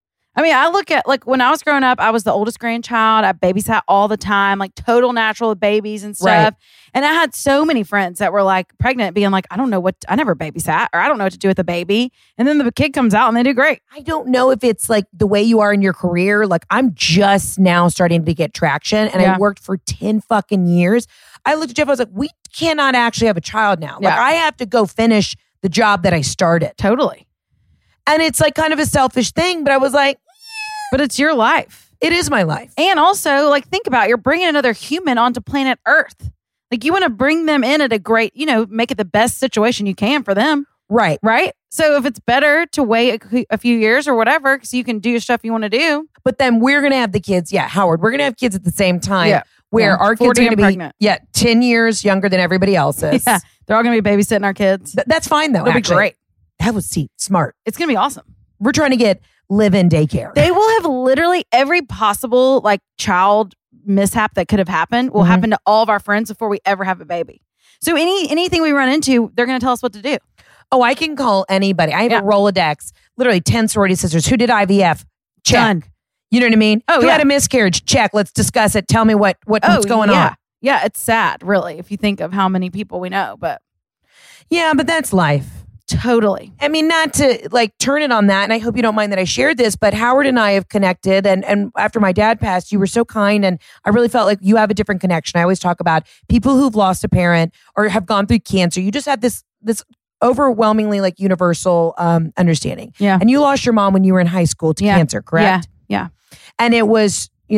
I look at, like, when I was growing up, I was the oldest grandchild. I babysat all the time, like total natural with babies and stuff. Right. And I had so many friends that were like pregnant being like, I never babysat, or I don't know what to do with a baby. And then the kid comes out and they do great. I don't know if it's like the way you are in your career. Like, I'm just now starting to get traction, and I worked for 10 fucking years. I looked at Jeff, I was like, we cannot actually have a child now. Like, I have to go finish the job that I started. Totally. And it's like kind of a selfish thing, but I was like, but it's your life. It is my life. And also, like, think about it, you're bringing another human onto planet Earth. Like, you want to bring them in at a great, make it the best situation you can for them. Right. Right? So if it's better to wait a few years or whatever, so you can do your stuff you want to do. But then we're going to have the kids. Yeah, Howard, we're going to have kids at the same time where our kids are going to be pregnant. 10 years younger than everybody else's. Yeah, they're all going to be babysitting our kids. That's fine, though. That'll be great. That was smart. It's going to be awesome. We're trying to get live-in daycare. They will have literally every possible like child mishap that could have happened will happen to all of our friends before we ever have a baby. So anything we run into, they're going to tell us what to do. Oh, I can call anybody. I have a Rolodex, literally 10 sorority sisters. Who did IVF? Check. Done. You know what I mean? Oh, Who had a miscarriage? Check. Let's discuss it. Tell me what's going on. Yeah, it's sad, really, if you think of how many people we know. But yeah, but that's life. Totally. I mean, not to like turn it on that, and I hope you don't mind that I shared this, but Howard and I have connected, and after my dad passed, you were so kind, and I really felt like you have a different connection. I always talk about people who've lost a parent or have gone through cancer. You just have this overwhelmingly like universal understanding. Yeah. And you lost your mom when you were in high school to cancer, correct? Yeah. And it was, do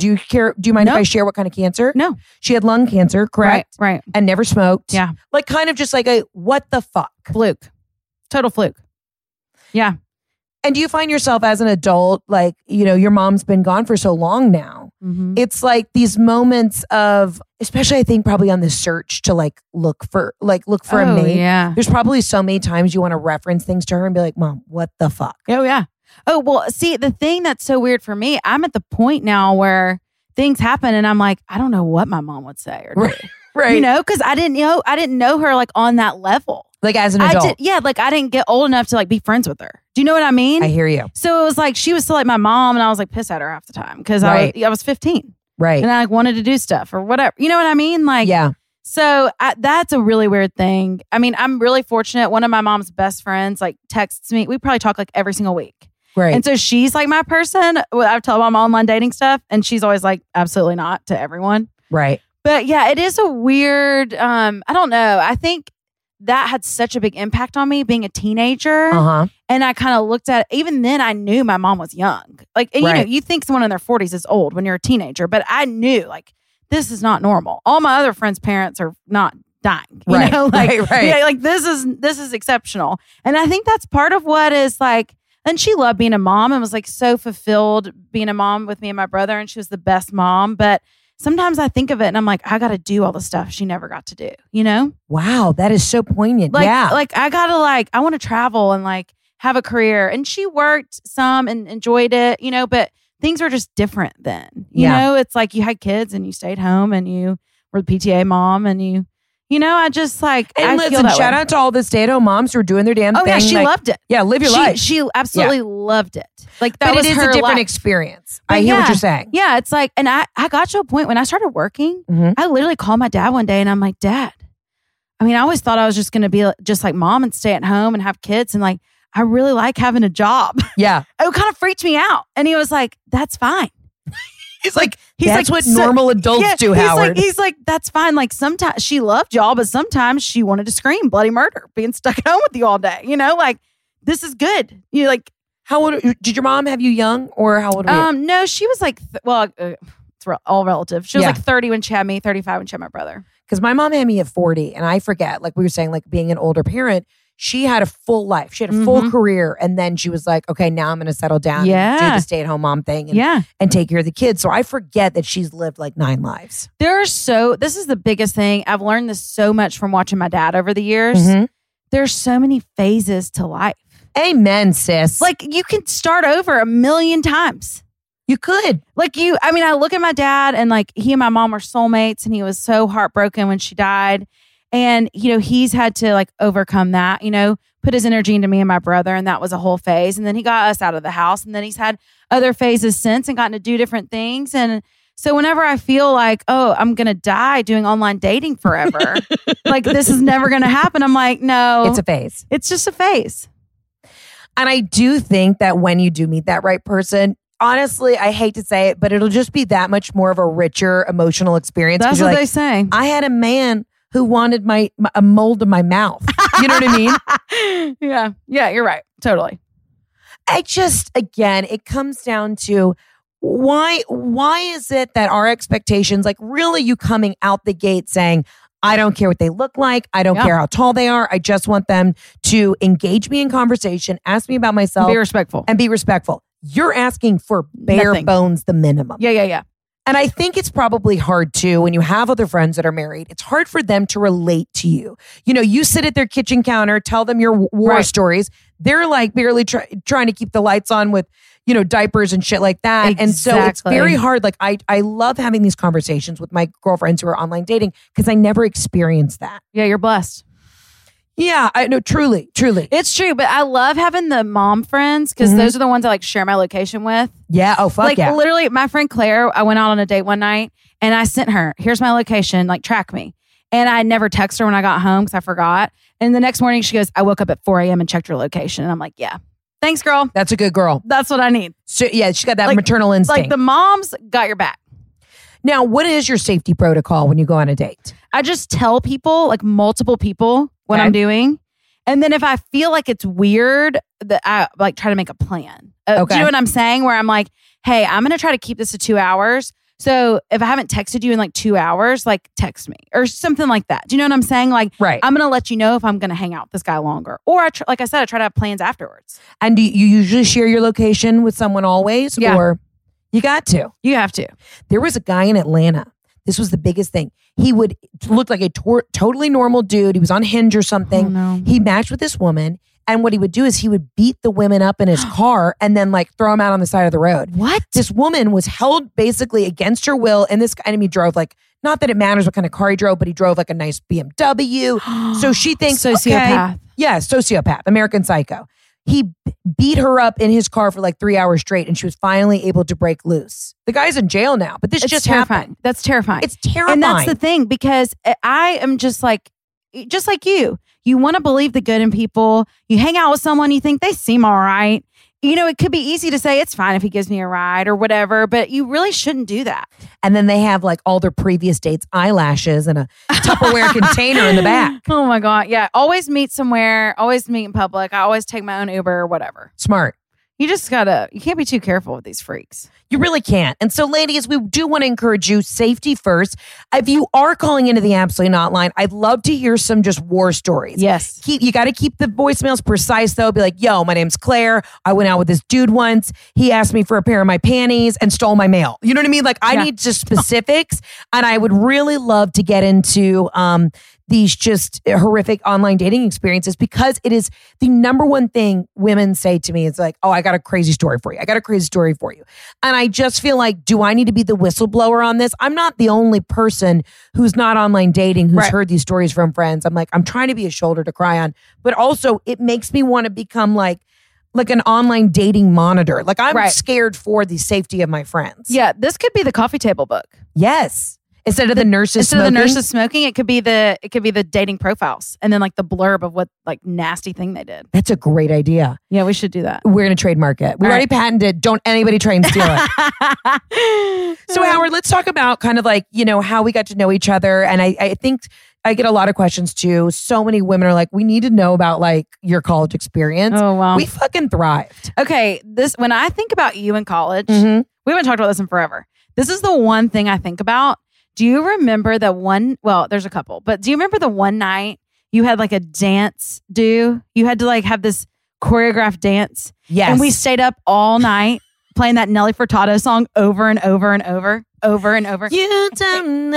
you mind if I share what kind of cancer? No. She had lung cancer, correct? Right. And never smoked. Yeah. Like kind of just like a, what the fuck? Fluke. Total fluke. Yeah. And do you find yourself as an adult, like, your mom's been gone for so long now. Mm-hmm. It's like these moments of, especially I think probably on the search to look for a mate. Yeah. There's probably so many times you want to reference things to her and be like, Mom, what the fuck? Oh, yeah. Oh, well, see, the thing that's so weird for me, I'm at the point now where things happen and I'm like, I don't know what my mom would say or do. Right. Because I didn't know her like on that level. Like as an adult. I didn't get old enough to like be friends with her. Do you know what I mean? I hear you. So it was like she was still like my mom and I was like pissed at her half the time because I was 15. Right. And I like wanted to do stuff or whatever. You know what I mean? Like, yeah. So that's a really weird thing. I mean, I'm really fortunate. One of my mom's best friends like texts me. We probably talk like every single week. Right. And so she's like my person. I tell them online dating stuff and she's always like, absolutely not to everyone. Right. But yeah, it is a weird, I don't know. I think that had such a big impact on me being a teenager. Uh-huh. And I kind of looked at, even then I knew my mom was young. Like, and, you think someone in their 40s is old when you're a teenager, but I knew like, this is not normal. All my other friends' parents are not dying. You know, like, right. Yeah, like this is exceptional. And I think that's part of what is like, and she loved being a mom and was like so fulfilled being a mom with me and my brother. And she was the best mom. But sometimes I think of it and I'm like, I got to do all the stuff she never got to do, Wow, that is so poignant. Like, yeah. Like I got to I want to travel and like have a career. And she worked some and enjoyed it, but things were just different then. You know, it's like you had kids and you stayed home and you were the PTA mom and I just like, and listen, shout out to all the stay-at-home moms who are doing their damn thing. Oh yeah, she loved it. Yeah, live your life. She absolutely loved it. Like that but was it is her a different life. experience. I hear what you're saying. Yeah, it's like, and I got to a point when I started working, I literally called my dad one day and I'm like, Dad, I mean, I always thought I was just going to be just like mom and stay at home and have kids. And like, I really like having a job. Yeah. It kind of freaked me out. And he was like, that's fine. He's like, that's what normal adults do, Howard. He's like, that's fine. Like sometimes she loved y'all, but sometimes she wanted to scream bloody murder, being stuck at home with you all day. Like, this is good. You like, how old did your mom have you young or how old were you? No, she was like, it's all relative. She was like 30 when she had me, 35 when she had my brother. Because my mom had me at 40 and I forget, like we were saying, like being an older parent, she had a full life. She had a full career. And then she was like, okay, now I'm going to settle down and do the stay-at-home mom thing and take care of the kids. So I forget that she's lived like 9 lives. This is the biggest thing. I've learned this so much from watching my dad over the years. There's so many phases to life. Amen, sis. Like you can start over 1,000,000 times. You could. I look at my dad and like he and my mom were soulmates and he was so heartbroken when she died. And, he's had to like overcome that, put his energy into me and my brother. And that was a whole phase. And then he got us out of the house. And then he's had other phases since and gotten to do different things. And so whenever I feel like, oh, I'm going to die doing online dating forever, like this is never going to happen. I'm like, no. It's a phase. It's just a phase. And I do think that when you do meet that right person, honestly, I hate to say it, but it'll just be that much more of a richer emotional experience. That's what they say. I had a man who wanted a mold of my mouth. You know what I mean? Yeah. Yeah, you're right. Totally. Again, it comes down to why is it that our expectations, like really you coming out the gate saying, I don't care what they look like. I don't care how tall they are. I just want them to engage me in conversation, ask me about myself. Be respectful. And be respectful. You're asking for bare bones, the minimum. Yeah. And I think it's probably hard too when you have other friends that are married. It's hard for them to relate to you. You sit at their kitchen counter, tell them your war stories. They're like barely trying to keep the lights on with, diapers and shit like that. Exactly. And so it's very hard. Like I love having these conversations with my girlfriends who are online dating because I never experienced that. Yeah, you're blessed. Yeah, I know. Truly. It's true. But I love having the mom friends because those are the ones I like share my location with. Yeah. Oh, fuck yeah. Literally, my friend Claire, I went out on a date one night and I sent her, here's my location, like track me. And I never texted her when I got home because I forgot. And the next morning she goes, I woke up at 4 a.m. and checked your location. And I'm like, yeah, thanks, girl. That's a good girl. That's what I need. So, yeah, she's got that maternal instinct. Like the moms got your back. Now, what is your safety protocol when you go on a date? I just tell people, like multiple people, what I'm doing. And then if I feel like it's weird, that I like try to make a plan. Do you know what I'm saying? Where I'm like, hey, I'm going to try to keep this to 2 hours. So if I haven't texted you in like 2 hours, like text me or something like that. Do you know what I'm saying? Like, I'm going to let you know if I'm going to hang out with this guy longer. Or like I said, I try to have plans afterwards. And do you usually share your location with someone always? Yeah. Or you got to? You have to. There was a guy in Atlanta. This was the biggest thing. He would look like a totally normal dude. He was on Hinge or something. Oh, no. He matched with this woman. And what he would do is he would beat the women up in his car and then like throw them out on the side of the road. What? This woman was held basically against her will. And this guy, he drove like, not that it matters what kind of car he drove, but he drove like a nice BMW. So she thinks, sociopath. Okay, yeah, sociopath, American Psycho. He beat her up in his car for like 3 hours straight and she was finally able to break loose. The guy's in jail now, but this just terrifying. happened. That's terrifying. It's terrifying. And that's the thing, because I am just like you. You want to believe the good in people. You hang out with someone, you think they seem all right. You know, it could be easy to say it's fine if he gives me a ride or whatever, but you really shouldn't do that. And then they have like all their previous dates' eyelashes and a Tupperware container in the back. Oh my God. Yeah. Always meet somewhere. Always meet in public. I always take my own Uber or whatever. Smart. You can't be too careful with these freaks. You really can't. And so, ladies, we do want to encourage you, safety first. If you are calling into the Absolutely Not line, I'd love to hear some just war stories. Yes. You got to keep the voicemails precise, though. Be like, yo, my name's Claire. I went out with this dude once. He asked me for a pair of my panties and stole my mail. You know what I mean? Like, I need just specifics. And I would really love to get into these just horrific online dating experiences, because it is the number one thing women say to me. It's like, oh, I got a crazy story for you. I got a crazy story for you. And I just feel like, do I need to be the whistleblower on this? I'm not the only person who's not online dating, who's heard these stories from friends. I'm like, I'm trying to be a shoulder to cry on, but also it makes me want to become like an online dating monitor. Like I'm scared for the safety of my friends. Yeah. This could be the coffee table book. Yes. Instead of the nurses smoking, it could be the dating profiles and then like the blurb of what like nasty thing they did. That's a great idea. Yeah, we should do that. We're going to trademark it. We already patented. Don't anybody try and steal it. So Howard, let's talk about kind of like, how we got to know each other. And I think I get a lot of questions too. So many women are like, we need to know about like your college experience. Oh, wow. We fucking thrived. Okay. When I think about you in college, we haven't talked about this in forever. This is the one thing I think about. Do you remember there's a couple, but do you remember the one night you had like a dance do? You had to like have this choreographed dance. Yes. And we stayed up all night playing that Nelly Furtado song over and over and over and over. You done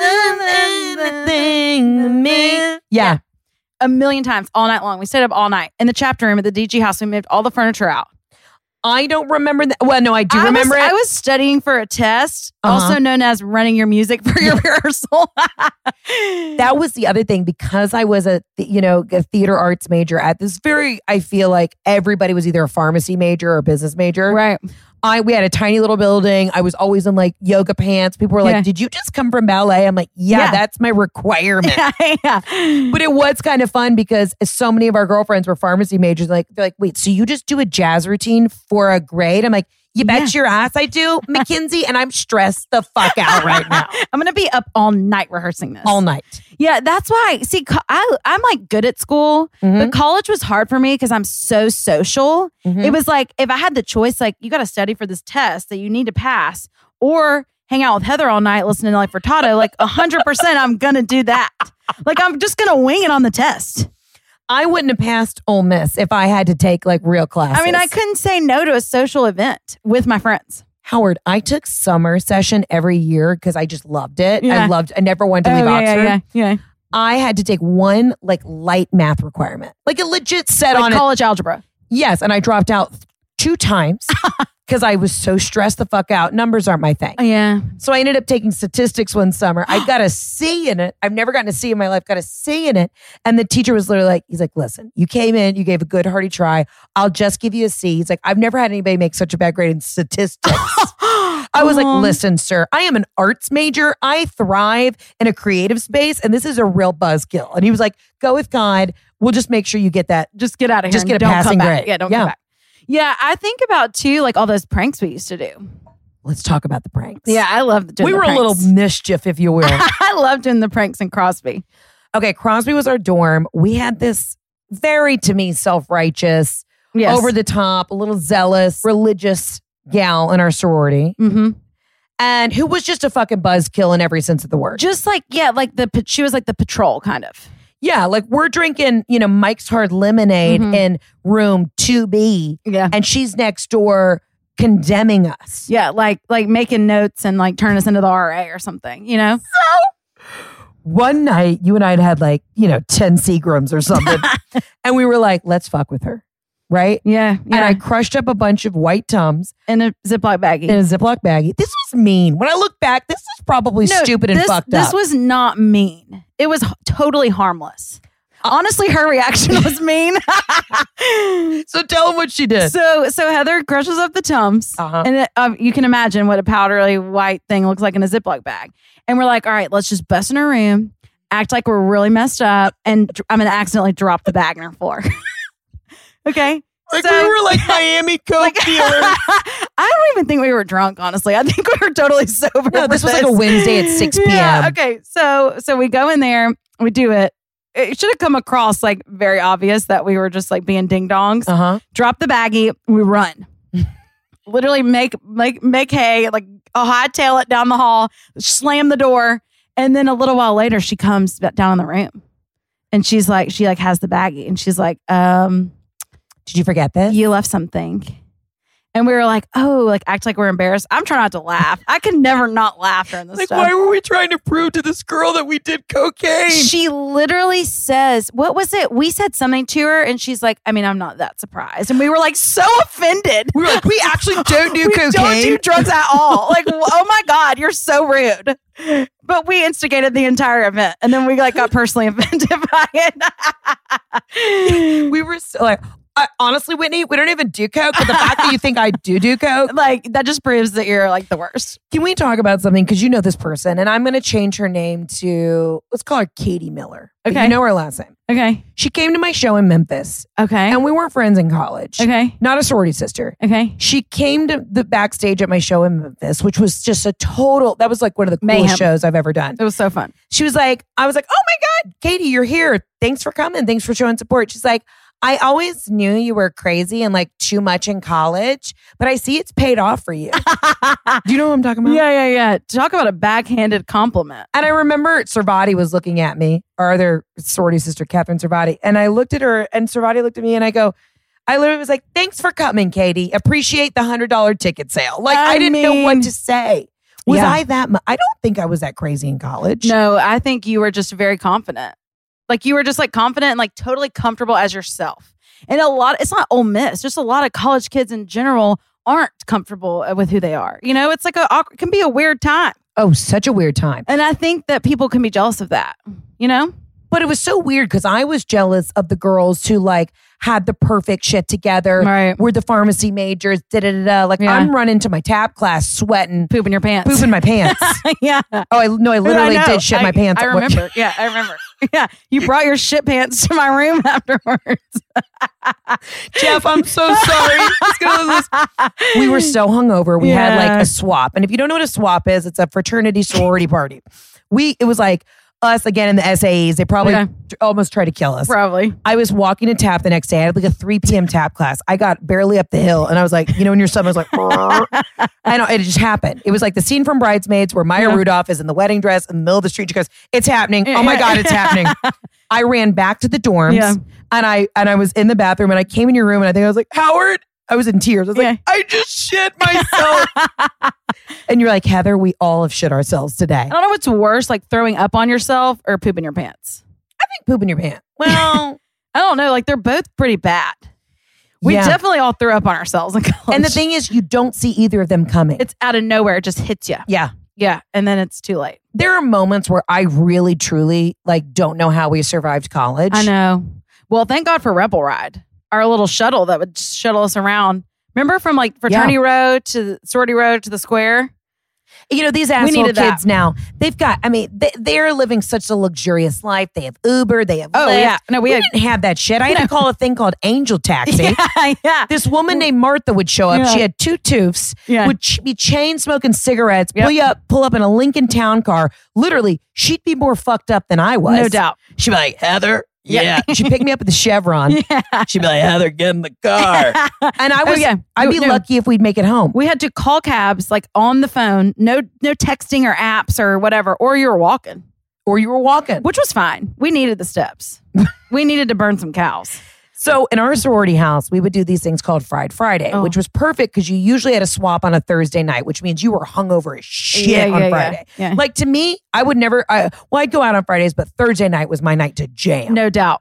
anything to me. Yeah. A million times all night long. We stayed up all night in the chapter room at the DG house. We moved all the furniture out. I don't remember that. Well, no, I do remember it. I was studying for a test, also known as running your music for your rehearsal. That was the other thing, because I was a theater arts major at this I feel like everybody was either a pharmacy major or a business major. Right. We had a tiny little building. I was always in like yoga pants. People were like, did you just come from ballet? I'm like, yeah. That's my requirement. Yeah. But it was kind of fun because so many of our girlfriends were pharmacy majors. They're like, wait, so you just do a jazz routine for a grade? I'm like, you bet your ass I do, Mackenzie. And I'm stressed the fuck out right now. I'm going to be up all night rehearsing this. All night. Yeah, that's why. See, I'm like good at school, but college was hard for me because I'm so social. It was like, if I had the choice, like you got to study for this test that you need to pass, or hang out with Heather all night listening to Nelly Furtado, like 100% I'm going to do that. Like I'm just going to wing it on the test. I wouldn't have passed Ole Miss if I had to take like real classes. I mean, I couldn't say no to a social event with my friends. Howard, I took summer session every year because I just loved it. Yeah. I never wanted to leave Oxford. Yeah. I had to take one like light math requirement, like a legit set like on college algebra. Yes, and I dropped out 2 times because I was so stressed the fuck out. Numbers aren't my thing. Yeah. So I ended up taking statistics one summer. I got a C in it. I've never gotten a C in my life. Got a C in it. And the teacher was literally like, he's like, listen, you came in, you gave a good hearty try. I'll just give you a C. He's like, I've never had anybody make such a bad grade in statistics. I was like, listen, sir, I am an arts major. I thrive in a creative space, and this is a real buzzkill. And he was like, go with God. We'll just make sure you get that. Just get out of here. Just get a don't passing come back. grade. Yeah, don't come back. Yeah, I think about too, like all those pranks we used to do. Let's talk about the pranks. Yeah, I love doing We the were pranks. a little mischief, if you will. I love doing the pranks in Crosby. Okay, Crosby was our dorm. We had this very, to me, self-righteous, Yes. over the top, a little zealous, religious gal in our sorority. Mm-hmm. And who was just a fucking buzzkill in every sense of the word. Just like, yeah, like she was like the patrol kind of. Yeah, like we're drinking, Mike's Hard Lemonade in room 2B. Yeah. And she's next door condemning us. Yeah, like making notes and like turn us into the RA or something, One night, you and I had like, 10 Seagrams or something. And we were like, let's fuck with her. Right? Yeah. And I crushed up a bunch of white Tums in a Ziploc baggie. in a Ziploc baggie. This was mean. When I look back, this is probably stupid and fucked up. This was not mean. It was totally harmless. Honestly, her reaction was mean. So tell him what she did. So Heather crushes up the Tums, and you can imagine what a powdery white thing looks like in a Ziploc bag. And we're like, all right, let's just bust in her room, act like we're really messed up, and I'm going to accidentally drop the bag on her floor. Okay. Like we were like Miami Coke dealers. I don't even think we were drunk, honestly. I think we were totally sober. No, this was like a Wednesday at 6 p.m. Yeah, okay. So we go in there, we do it. It should have come across like very obvious that we were just like being ding dongs. Drop the baggie, we run. Literally make hay, like hightail it down the hall, slam the door, and then a little while later she comes down in the room, and she has the baggie, and she's like, did you forget this? You left something. And we were like, oh, like act like we're embarrassed. I'm trying not to laugh. I can never not laugh during this stuff. Why were we trying to prove to this girl that we did cocaine? She literally says, what was it? We said something to her and she's like, I mean, I'm not that surprised. And we were like so offended. We were like, we actually don't do cocaine. Don't do drugs at all. Like, oh my God, you're so rude. But we instigated the entire event. And then we like got personally offended by it. We were so like, honestly, Whitney, we don't even do coke, but the fact that you think I do coke, like that just proves that you're like the worst. Can we talk about something? Because you know this person, and I'm going to change her name to, let's call her Katie Miller. Okay. You know her last name. Okay. She came to my show in Memphis. Okay. And we weren't friends in college. Okay. Not a sorority sister. Okay. She came to the backstage at my show in Memphis, which was just that was like one of the coolest Mayhem. shows I've ever done. It was so fun. She was like, I was like, oh my God, Katie, you're here. Thanks for coming. Thanks for showing support. She's like, I always knew you were crazy and like too much in college, but I see it's paid off for you. Do you know what I'm talking about? Yeah. Talk about a backhanded compliment. And I remember Servati was looking at me, our other sorority sister, Catherine Servati. And I looked at her and Servati looked at me and I literally was like, thanks for coming, Katie. Appreciate the $100 ticket sale. Like, I didn't know what to say. Was I that I don't think I was that crazy in college. No, I think you were just very confident. Like you were just like confident and like totally comfortable as yourself. And it's not Ole Miss, just a lot of college kids in general aren't comfortable with who they are. You know, it's like it can be a weird time. Oh, such a weird time. And I think that people can be jealous of that, you know? But it was so weird because I was jealous of the girls who like had the perfect shit together. Right. Were the pharmacy majors, Like I'm running to my tap class sweating. Pooping your pants. Pooping my pants. Yeah. Oh, I literally did shit my pants. I remember. Yeah, I remember. Yeah. You brought your shit pants to my room afterwards. Jeff, I'm so sorry. We were so hungover. We had like a swap. And if you don't know what a swap is, it's a fraternity sorority party. It was like us again in the SAEs. They probably almost tried to kill us. Probably. I was walking to tap the next day. I had like a 3 p.m. tap class. I got barely up the hill and I was like, you know, when your son was like, I know, it just happened. It was like the scene from Bridesmaids where Maya Rudolph is in the wedding dress in the middle of the street. She goes, it's happening. Oh my God, it's happening. I ran back to the dorms and I was in the bathroom and I came in your room and I think I was like, Howard, I was in tears. I was like, I just shit myself. And you're like, Heather, we all have shit ourselves today. I don't know what's worse, like throwing up on yourself or pooping your pants. I think pooping your pants. Well, I don't know. Like they're both pretty bad. We definitely all threw up on ourselves in college. And the thing is, you don't see either of them coming. It's out of nowhere. It just hits you. Yeah. Yeah. And then it's too late. There are moments where I really, truly like don't know how we survived college. I know. Well, thank God for Rebel Ride. Our little shuttle that would shuttle us around. Remember from like Fraternity Row to Sorority Row to the square? You know, these asshole needed that. kids now, they've got, I mean, they're living such a luxurious life. They have Uber, they have Lyft. Yeah. No, we didn't have that shit. I had to call a thing called Angel Taxi. yeah. This woman named Martha would show up. Yeah. She had 2 toofs, Yeah. would be chain smoking cigarettes, Yep. pull up in a Lincoln Town car. Literally, she'd be more fucked up than I was. No doubt. She'd be like, Heather. Yeah. Yeah. She'd pick me up at the Chevron. Yeah. She'd be like, Heather, get in the car. And I was, I'd be lucky if we'd make it home. We had to call cabs like on the phone, no texting or apps or whatever, or you were walking. Which was fine. We needed the steps. We needed to burn some cows. So in our sorority house, we would do these things called Fried Friday, which was perfect because you usually had a swap on a Thursday night, which means you were hungover as shit on Friday. Yeah. Like to me, I would never, I'd go out on Fridays, but Thursday night was my night to jam. No doubt.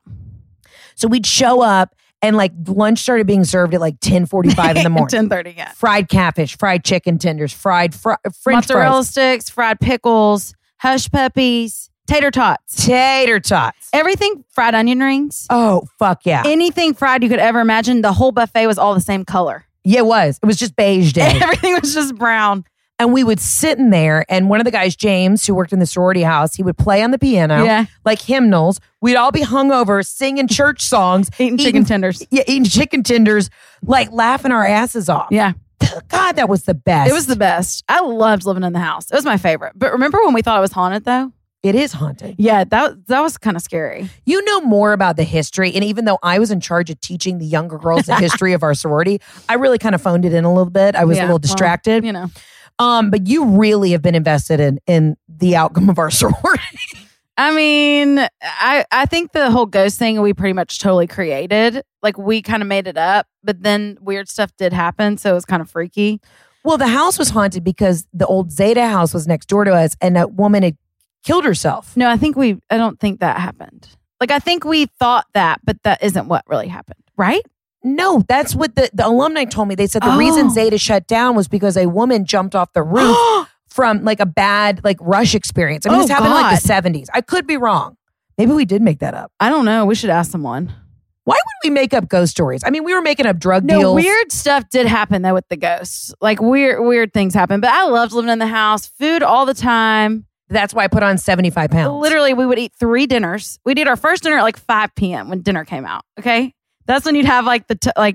So we'd show up and like lunch started being served at like 10:45 in the morning. 10:30, yeah. Fried catfish, fried chicken tenders, fried French mozzarella fries. sticks, fried pickles, hush puppies, tater tots. Tater tots. Everything fried onion rings. Oh, fuck yeah. Anything fried you could ever imagine. The whole buffet was all the same color. Yeah, it was. It was just beige day. Everything was just brown. And we would sit in there, and one of the guys, James, who worked in the sorority house, he would play on the piano, like hymnals. We'd all be hungover, singing church songs, eating chicken tenders. Yeah, eating chicken tenders, like laughing our asses off. Yeah. God, that was the best. It was the best. I loved living in the house. It was my favorite. But remember when we thought it was haunted, though? It is haunted. Yeah, that was kind of scary. You know more about the history. And even though I was in charge of teaching the younger girls the history of our sorority, I really kind of phoned it in a little bit. I was a little distracted. Well, you know. But you really have been invested in the outcome of our sorority. I mean, I think the whole ghost thing we pretty much totally created. Like we kind of made it up, but then weird stuff did happen. So it was kind of freaky. Well, the house was haunted because the old Zeta house was next door to us and a woman had killed herself. No, I don't think that happened. Like, I think we thought that, but that isn't what really happened, right? No, that's what the alumni told me. They said the reason Zeta shut down was because a woman jumped off the roof from like a bad like rush experience. I mean, this happened in like the 70s. I could be wrong. Maybe we did make that up. I don't know. We should ask someone. Why would we make up ghost stories? I mean, we were making up drug deals. No, weird stuff did happen though with the ghosts. Like weird things happened. But I loved living in the house. Food all the time. That's why I put on 75 pounds. Literally, we would eat 3 dinners. We did our first dinner at like 5 p.m. when dinner came out. Okay, that's when you'd have like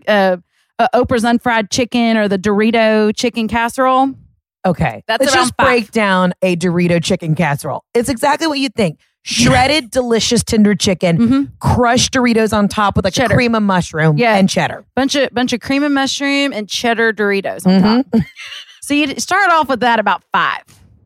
Oprah's unfried chicken or the Dorito chicken casserole. Okay, That's let's around just 5. break down a Dorito chicken casserole. It's exactly what you'd think. Shredded, delicious tender chicken, crushed Doritos on top with like Cheddar. a cream of mushroom and cheddar. Bunch of cream and mushroom and cheddar Doritos on top. So you start off with that about 5.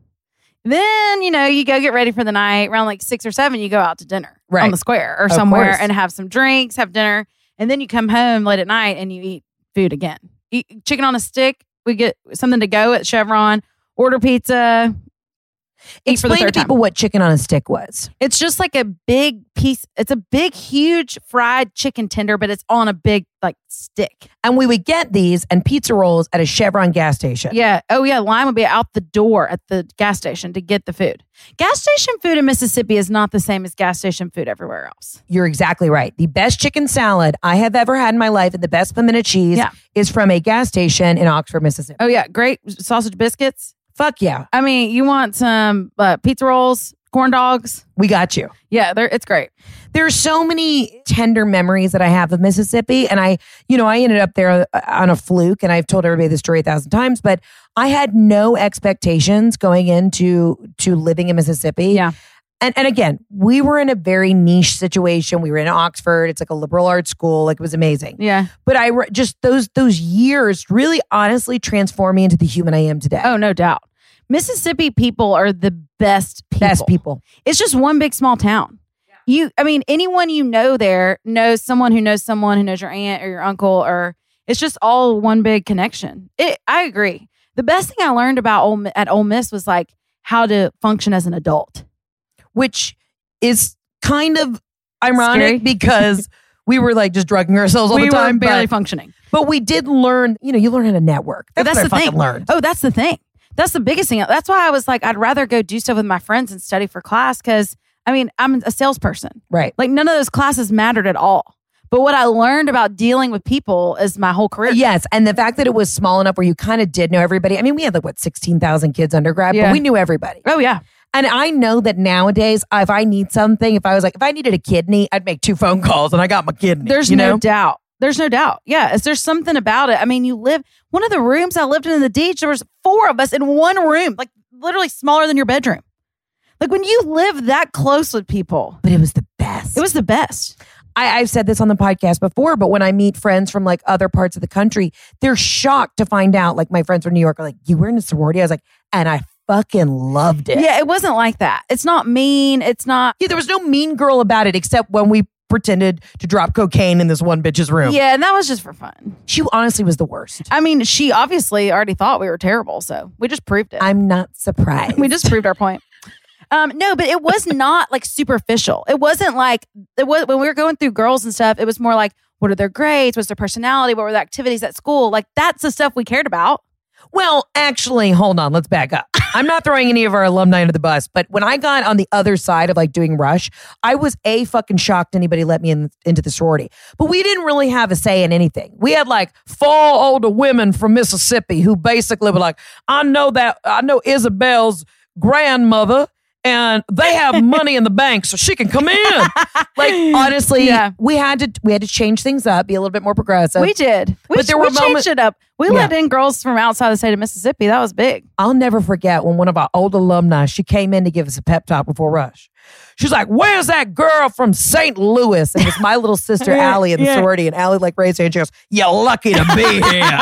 Then, you go get ready for the night. Around like 6 or 7, you go out to dinner on the square or somewhere and have some drinks, have dinner. And then you come home late at night and you eat food again. Eat chicken on a stick. We get something to go at Chevron, order pizza. Explain to people what chicken on a stick was. It's just like a big piece. It's a big, huge fried chicken tender, but it's on a big like stick. And we would get these and pizza rolls at a Chevron gas station. Yeah. Oh yeah. Line would be out the door at the gas station to get the food. Gas station food in Mississippi is not the same as gas station food everywhere else. You're exactly right. The best chicken salad I have ever had in my life and the best pimento cheese is from a gas station in Oxford, Mississippi. Oh yeah. Great sausage biscuits. Fuck yeah. I mean, you want some pizza rolls, corn dogs? We got you. Yeah, it's great. There's so many tender memories that I have of Mississippi. And I ended up there on a fluke, and I've told everybody this story 1,000 times, but I had no expectations going into living in Mississippi. Yeah. And again, we were in a very niche situation. We were in Oxford. It's like a liberal arts school. Like, it was amazing. Yeah. But just those years really honestly transformed me into the human I am today. Oh, no doubt. Mississippi people are the best people. Best people. It's just one big small town. Yeah. Anyone you know there knows someone who knows your aunt or your uncle, or it's just all one big connection. I agree. The best thing I learned at Ole Miss was like how to function as an adult. Which is kind of ironic Scary. because we were like just drugging ourselves all the time. We were barely functioning. But we did learn, you learn how to network. That's what I fucking learned. Oh, that's the thing. That's the biggest thing. That's why I was like, I'd rather go do stuff with my friends and study for class because, I'm a salesperson. Right. Like none of those classes mattered at all. But what I learned about dealing with people is my whole career. Yes. And the fact that it was small enough where you kind of did know everybody. I mean, we had 16,000 kids undergrad, but we knew everybody. Oh, yeah. And I know that nowadays, if I need something, if I needed a kidney, I'd make 2 phone calls and I got my kidney. There's no doubt. There's no doubt. Yeah. There's something about it. I mean, one of the rooms I lived in the Deej, there was 4 of us in one room, like literally smaller than your bedroom. Like when you live that close with people. But it was the best. It was the best. I've said this on the podcast before, but when I meet friends from like other parts of the country, they're shocked to find out, like my friends from New York are like, you were in a sorority? I was like, and I fucking loved it. Yeah, it wasn't like that. It's not mean. It's not. Yeah, there was no mean girl about it except when we pretended to drop cocaine in this one bitch's room. Yeah, and that was just for fun. She honestly was the worst. I mean, she obviously already thought we were terrible, so we just proved it. I'm not surprised. We just proved our point. No, but it was not like superficial. It wasn't like when we were going through girls and stuff. It was more like, what are their grades? What's their personality? What were the activities at school? Like that's the stuff we cared about. Well, actually, hold on. Let's back up. I'm not throwing any of our alumni under the bus, but when I got on the other side of like doing Rush, I was fucking shocked anybody let me into the sorority. But we didn't really have a say in anything. We had like 4 older women from Mississippi who basically were like, I know Isabel's grandmother. And they have money in the bank, so she can come in. Like honestly, we had to change things up, be a little bit more progressive. We did, we changed it up. We let in girls from outside the state of Mississippi. That was big. I'll never forget when one of our old alumni, she came in to give us a pep talk before Rush. She's like, "Where's that girl from St. Louis?" And it's my little sister Allie in the sorority, and Allie like raised her hand. She goes, "You're lucky to be here."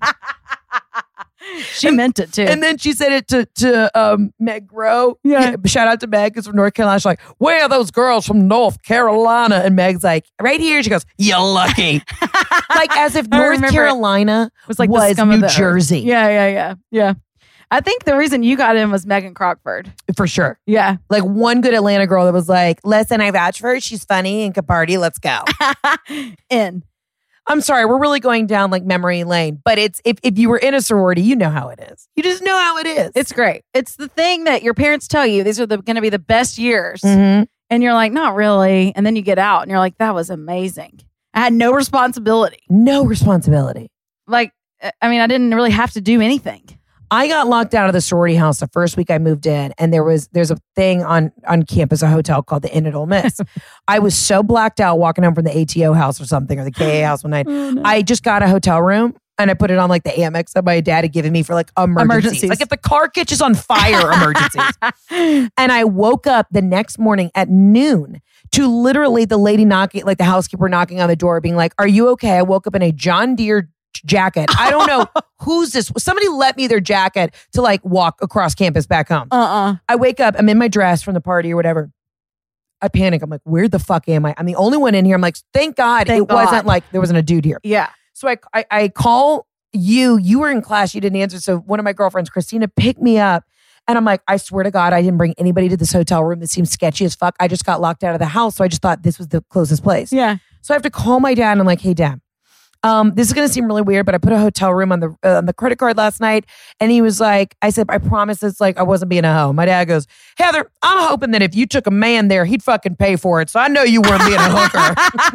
She meant it too. And then she said it to Meg Groh. Yeah. Shout out to Meg, who's from North Carolina. She's like, where are those girls from North Carolina? And Meg's like, right here. She goes, you're lucky. Like as if North Carolina was New Jersey. Yeah. I think the reason you got in was Megan Crockford. For sure. Yeah. Like one good Atlanta girl that was like, listen, I vouch for her. She's funny and can party. Let's go. In. I'm sorry, we're really going down like memory lane, but it's if you were in a sorority, you know how it is. You just know how it is. It's great. It's the thing that your parents tell you, these are going to be the best years. Mm-hmm. And you're like, not really. And then you get out and you're like, that was amazing. I had no responsibility. Like, I mean, I didn't really have to do anything. I got locked out of the sorority house the first week I moved in, and there's a thing on campus, a hotel called the Inn at Ole Miss. I was so blacked out walking home from the ATO house or something, or the KA house one night. Oh, no. I just got a hotel room, and I put it on like the Amex that my dad had given me for like emergencies. Like if the car catches on fire, emergencies. And I woke up the next morning at noon to literally the lady knocking, like the housekeeper knocking on the door being like, are you okay? I woke up in a John Deere jacket. I don't know who's this. Somebody let me their jacket to like walk across campus back home. I wake up, I'm in my dress from the party or whatever. I panic. I'm like, where the fuck am I? I'm the only one in here. I'm like, thank God wasn't like there wasn't a dude here. Yeah. So I call you. You were in class. You didn't answer. So one of my girlfriends, Christina, picked me up. And I'm like, I swear to God, I didn't bring anybody to this hotel room. This seems sketcy as fuck. I just got locked out of the house. So I just thought this was the closest place. Yeah. So I have to call my dad and I'm like, hey, Dad. This is going to seem really weird, but I put a hotel room on the credit card last night. And he was like, I said, I promise it's like I wasn't being a hoe. My dad goes, Heather, I'm hoping that if you took a man there, he'd fucking pay for it. So I know you weren't being a hooker.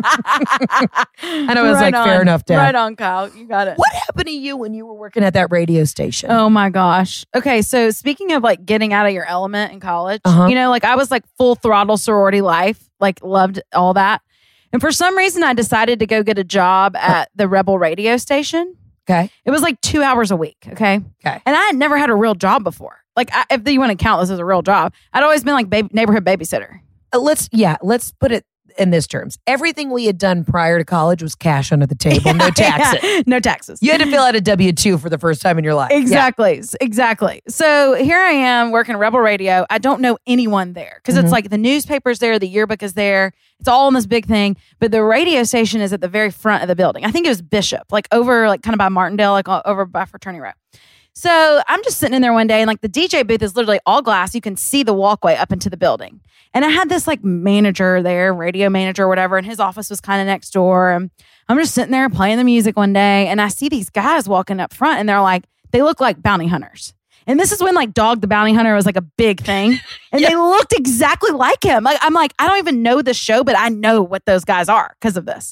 And I was like, fair enough, Dad. Right on, Kyle. You got it. What happened to you when you were working at that radio station? Oh my gosh. Okay. So speaking of like getting out of your element in college, you know, like I was like full throttle sorority life, like loved all that. And for some reason, I decided to go get a job at the Rebel radio station. Okay. It was like 2 hours a week. Okay. Okay. And I had never had a real job before. Like, if you want to count this as a real job, I'd always been like neighborhood babysitter. Let's put it in this terms. Everything we had done prior to college was cash under the table, no taxes. Yeah, no taxes. You had to fill out a W-2 for the first time in your life. Exactly. Yeah. Exactly. So here I am working Rebel Radio. I don't know anyone there because it's like the newspaper's there, the yearbook is there. It's all in this big thing. But the radio station is at the very front of the building. I think it was Bishop, like over like kind of by Martindale, like over by Fraternity Row. So I'm just sitting in there one day and like the DJ booth is literally all glass. You can see the walkway up into the building. And I had this like manager there, radio manager or whatever, and his office was kind of next door. And I'm just sitting there playing the music one day and I see these guys walking up front and they're like, they look like bounty hunters. And this is when like Dog the Bounty Hunter was like a big thing. And they looked exactly like him. Like I'm like, I don't even know this show, but I know what those guys are because of this.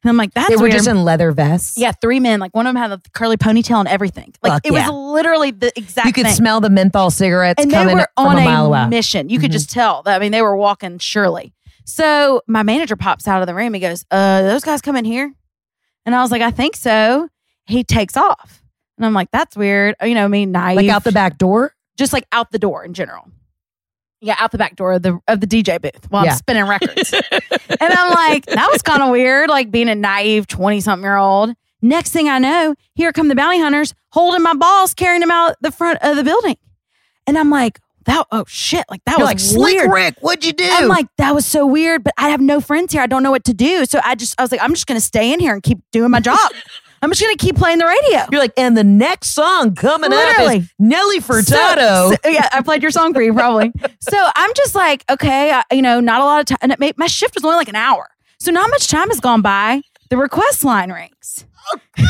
And I'm like, that's They were weird. just in leather vests. Yeah, 3 men. Like one of them had a curly ponytail and everything. Like Fuck it yeah. was literally the exact You could thing. smell the menthol cigarettes And they coming were from on a mile away. mission. You could just tell. I mean, they were walking surely. So my manager pops out of the room. He goes, those guys come in here? And I was like, I think so. He takes off. And I'm like, that's weird. You know, me naive. Like out the back door? Just like out the door in general. Yeah, out the back door of the DJ booth while Yeah. I'm spinning records. And I'm like, that was kind of weird, like being a naive 20-something-year-old. Next thing I know, here come the bounty hunters holding my balls, carrying them out the front of the building. And I'm like, oh shit, like that You're was like, Slick weird. Rick, what'd you do? I'm like, that was so weird, but I have no friends here. I don't know what to do. So I was like, I'm just going to stay in here and keep doing my job. I'm just going to keep playing the radio. You're like, and the next song coming up Literally. is Nelly Furtado. So, yeah, I played your song for you probably. So I'm just like, okay, not a lot of time. And my shift was only like an hour. So not much time has gone by. The request line rings. And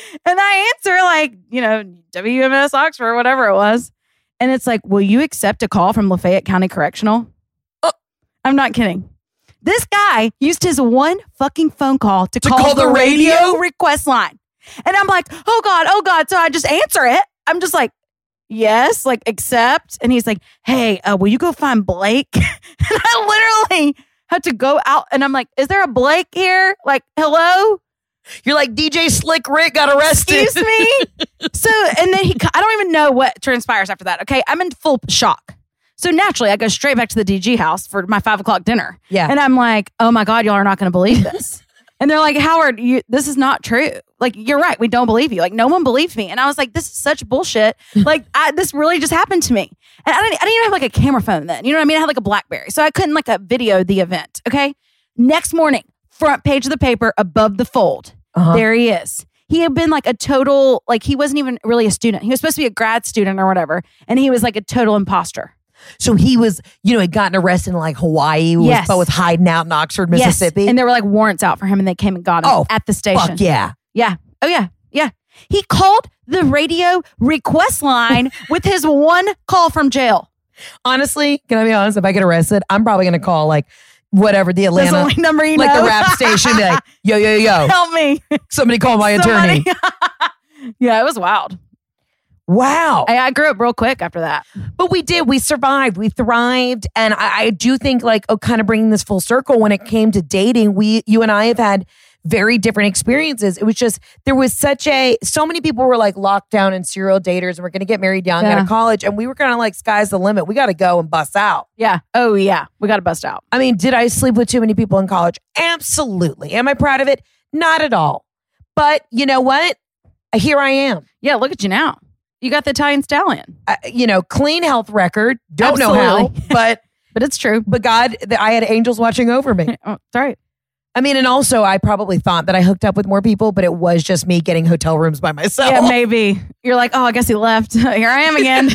I answer like, WMS Oxford, whatever it was. And it's like, will you accept a call from Lafayette County Correctional? I'm not kidding. This guy used his one fucking phone call to call the radio request line. And I'm like, oh God. So I just answer it. I'm just like, yes, like accept. And he's like, hey, will you go find Blake? And I literally had to go out and I'm like, is there a Blake here? Like, hello? You're like, DJ Slick Rick got arrested. Excuse me? So, and then I don't even know what transpires after that. Okay. I'm in full shock. So naturally, I go straight back to the DG house for my 5 o'clock dinner. Yeah. And I'm like, oh my God, y'all are not going to believe this. And they're like, Howard, this is not true. Like, you're right. We don't believe you. Like, no one believes me. And I was like, this is such bullshit. Like, this really just happened to me. And I didn't even have like a camera phone then. You know what I mean? I had like a BlackBerry. So I couldn't like video the event. Okay. Next morning, front page of the paper above the fold. There he is. He had been like a total, like he wasn't even really a student. He was supposed to be a grad student or whatever. And he was like a total imposter. So he was, had gotten arrested in like Hawaii, but was hiding out in Oxford, Mississippi. Yes. And there were like warrants out for him and they came and got him at the station. Fuck yeah. Yeah. Oh yeah. Yeah. He called the radio request line with his one call from jail. Honestly, can I be honest? If I get arrested, I'm probably going to call like whatever the Atlanta That's the only number you like know. the rap station. Be like, yo. Help me. Somebody call my attorney. Yeah, it was wild. Wow. I grew up real quick after that. But we did. We survived. We thrived. And I do think kind of bringing this full circle when it came to dating, you and I have had very different experiences. It was just, there was so many people were like locked down and serial daters and we're going to get married young out of college. And we were kind of like, sky's the limit. We got to go and bust out. Yeah. Oh yeah. We got to bust out. I mean, did I sleep with too many people in college? Absolutely. Am I proud of it? Not at all. But you know what? Here I am. Yeah. Look at you now. You got the Italian stallion. Clean health record. Don't know how, but it's true. But God, I had angels watching over me. Oh, that's right. I mean, and also I probably thought that I hooked up with more people, but it was just me getting hotel rooms by myself. Yeah, maybe. You're like, oh, I guess he left. Here I am again.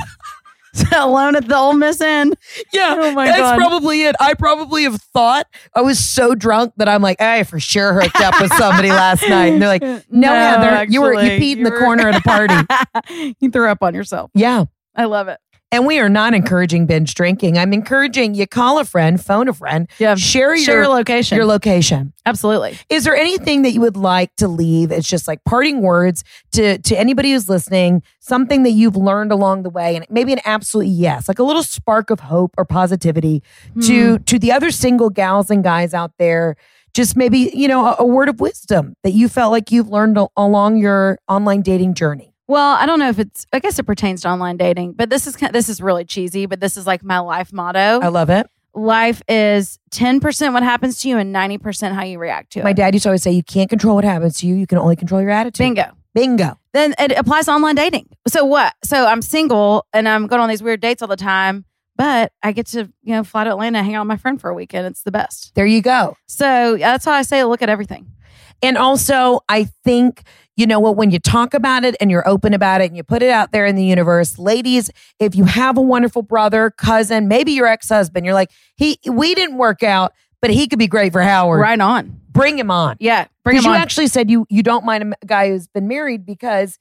Alone at the Ole Miss Inn. Yeah. Oh my That's God. probably it. I probably have thought I was so drunk that I'm like, I for sure hooked up with somebody last night. And they're like, no, Heather, you peed in the corner at a party. You threw up on yourself. Yeah. I love it. And we are not encouraging binge drinking. I'm encouraging you call a friend, phone a friend, share your location. Your location. Absolutely. Is there anything that you would like to leave? It's just like parting words to anybody who's listening, something that you've learned along the way, and maybe an absolute yes, like a little spark of hope or positivity to the other single gals and guys out there. Just maybe, a word of wisdom that you felt like you've learned along your online dating journey. Well, I don't know if I guess it pertains to online dating, but this is really cheesy, but this is like my life motto. I love it. Life is 10% what happens to you and 90% how you react to it. My dad used to always say, you can't control what happens to you. You can only control your attitude. Bingo. Then it applies to online dating. So what? So I'm single and I'm going on these weird dates all the time, but I get to, fly to Atlanta and hang out with my friend for a weekend. It's the best. There you go. So that's how I say look at everything. And also, I think, when you talk about it and you're open about it and you put it out there in the universe, ladies, if you have a wonderful brother, cousin, maybe your ex-husband, you're like, we didn't work out, but he could be great for Howard. Right on. Bring him on. Yeah, bring him on. Because you actually said you don't mind a guy who's been married because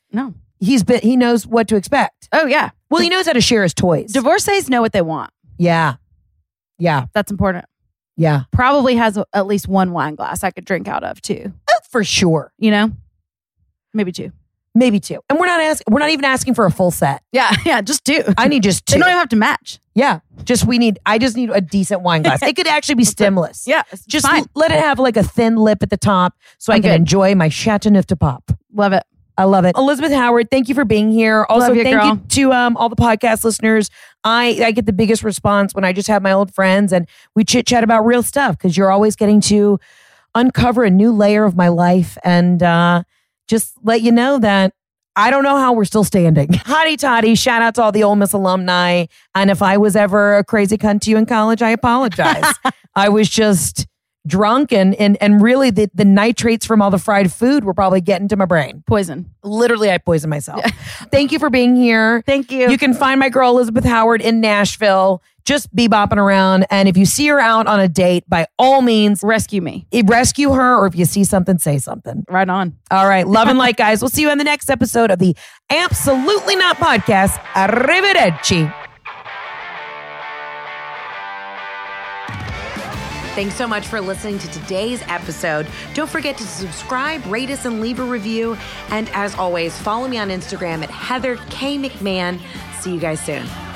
he knows what to expect. Oh, yeah. Well, he knows how to share his toys. Divorcees know what they want. Yeah. Yeah. That's important. Yeah. Probably has at least one wine glass I could drink out of too. Oh, For sure. You know, maybe 2. Maybe 2. And we're not even asking for a full set. Yeah, just 2. I need just 2. They don't even have to match. Yeah. I just need a decent wine glass. It could actually be stemless. Yeah. Just fine. let it have like a thin lip at the top so I can enjoy my Chateauneuf de Pop. Love it. I love it. Elizabeth Howard, thank you for being here. Also, Love you, thank girl. you to all the podcast listeners. I get the biggest response when I just have my old friends and we chit chat about real stuff because you're always getting to uncover a new layer of my life and just let you know that I don't know how we're still standing. Hotty toddy, shout out to all the Ole Miss alumni. And if I was ever a crazy cunt to you in college, I apologize. I was just drunk and really the nitrates from all the fried food were probably getting to my brain. Poison. Literally, I poisoned myself. Thank you for being here. Thank you. You can find my girl Elizabeth Howard in Nashville. Just bebopping around. And if you see her out on a date, by all means, Rescue me. rescue her. Or if you see something, say something. Right on. All right. Love and light, guys. We'll see you on the next episode of the Absolutely Not Podcast. Arrivederci. Thanks so much for listening to today's episode. Don't forget to subscribe, rate us, and leave a review. And as always, follow me on Instagram at Heather K. McMahon. See you guys soon.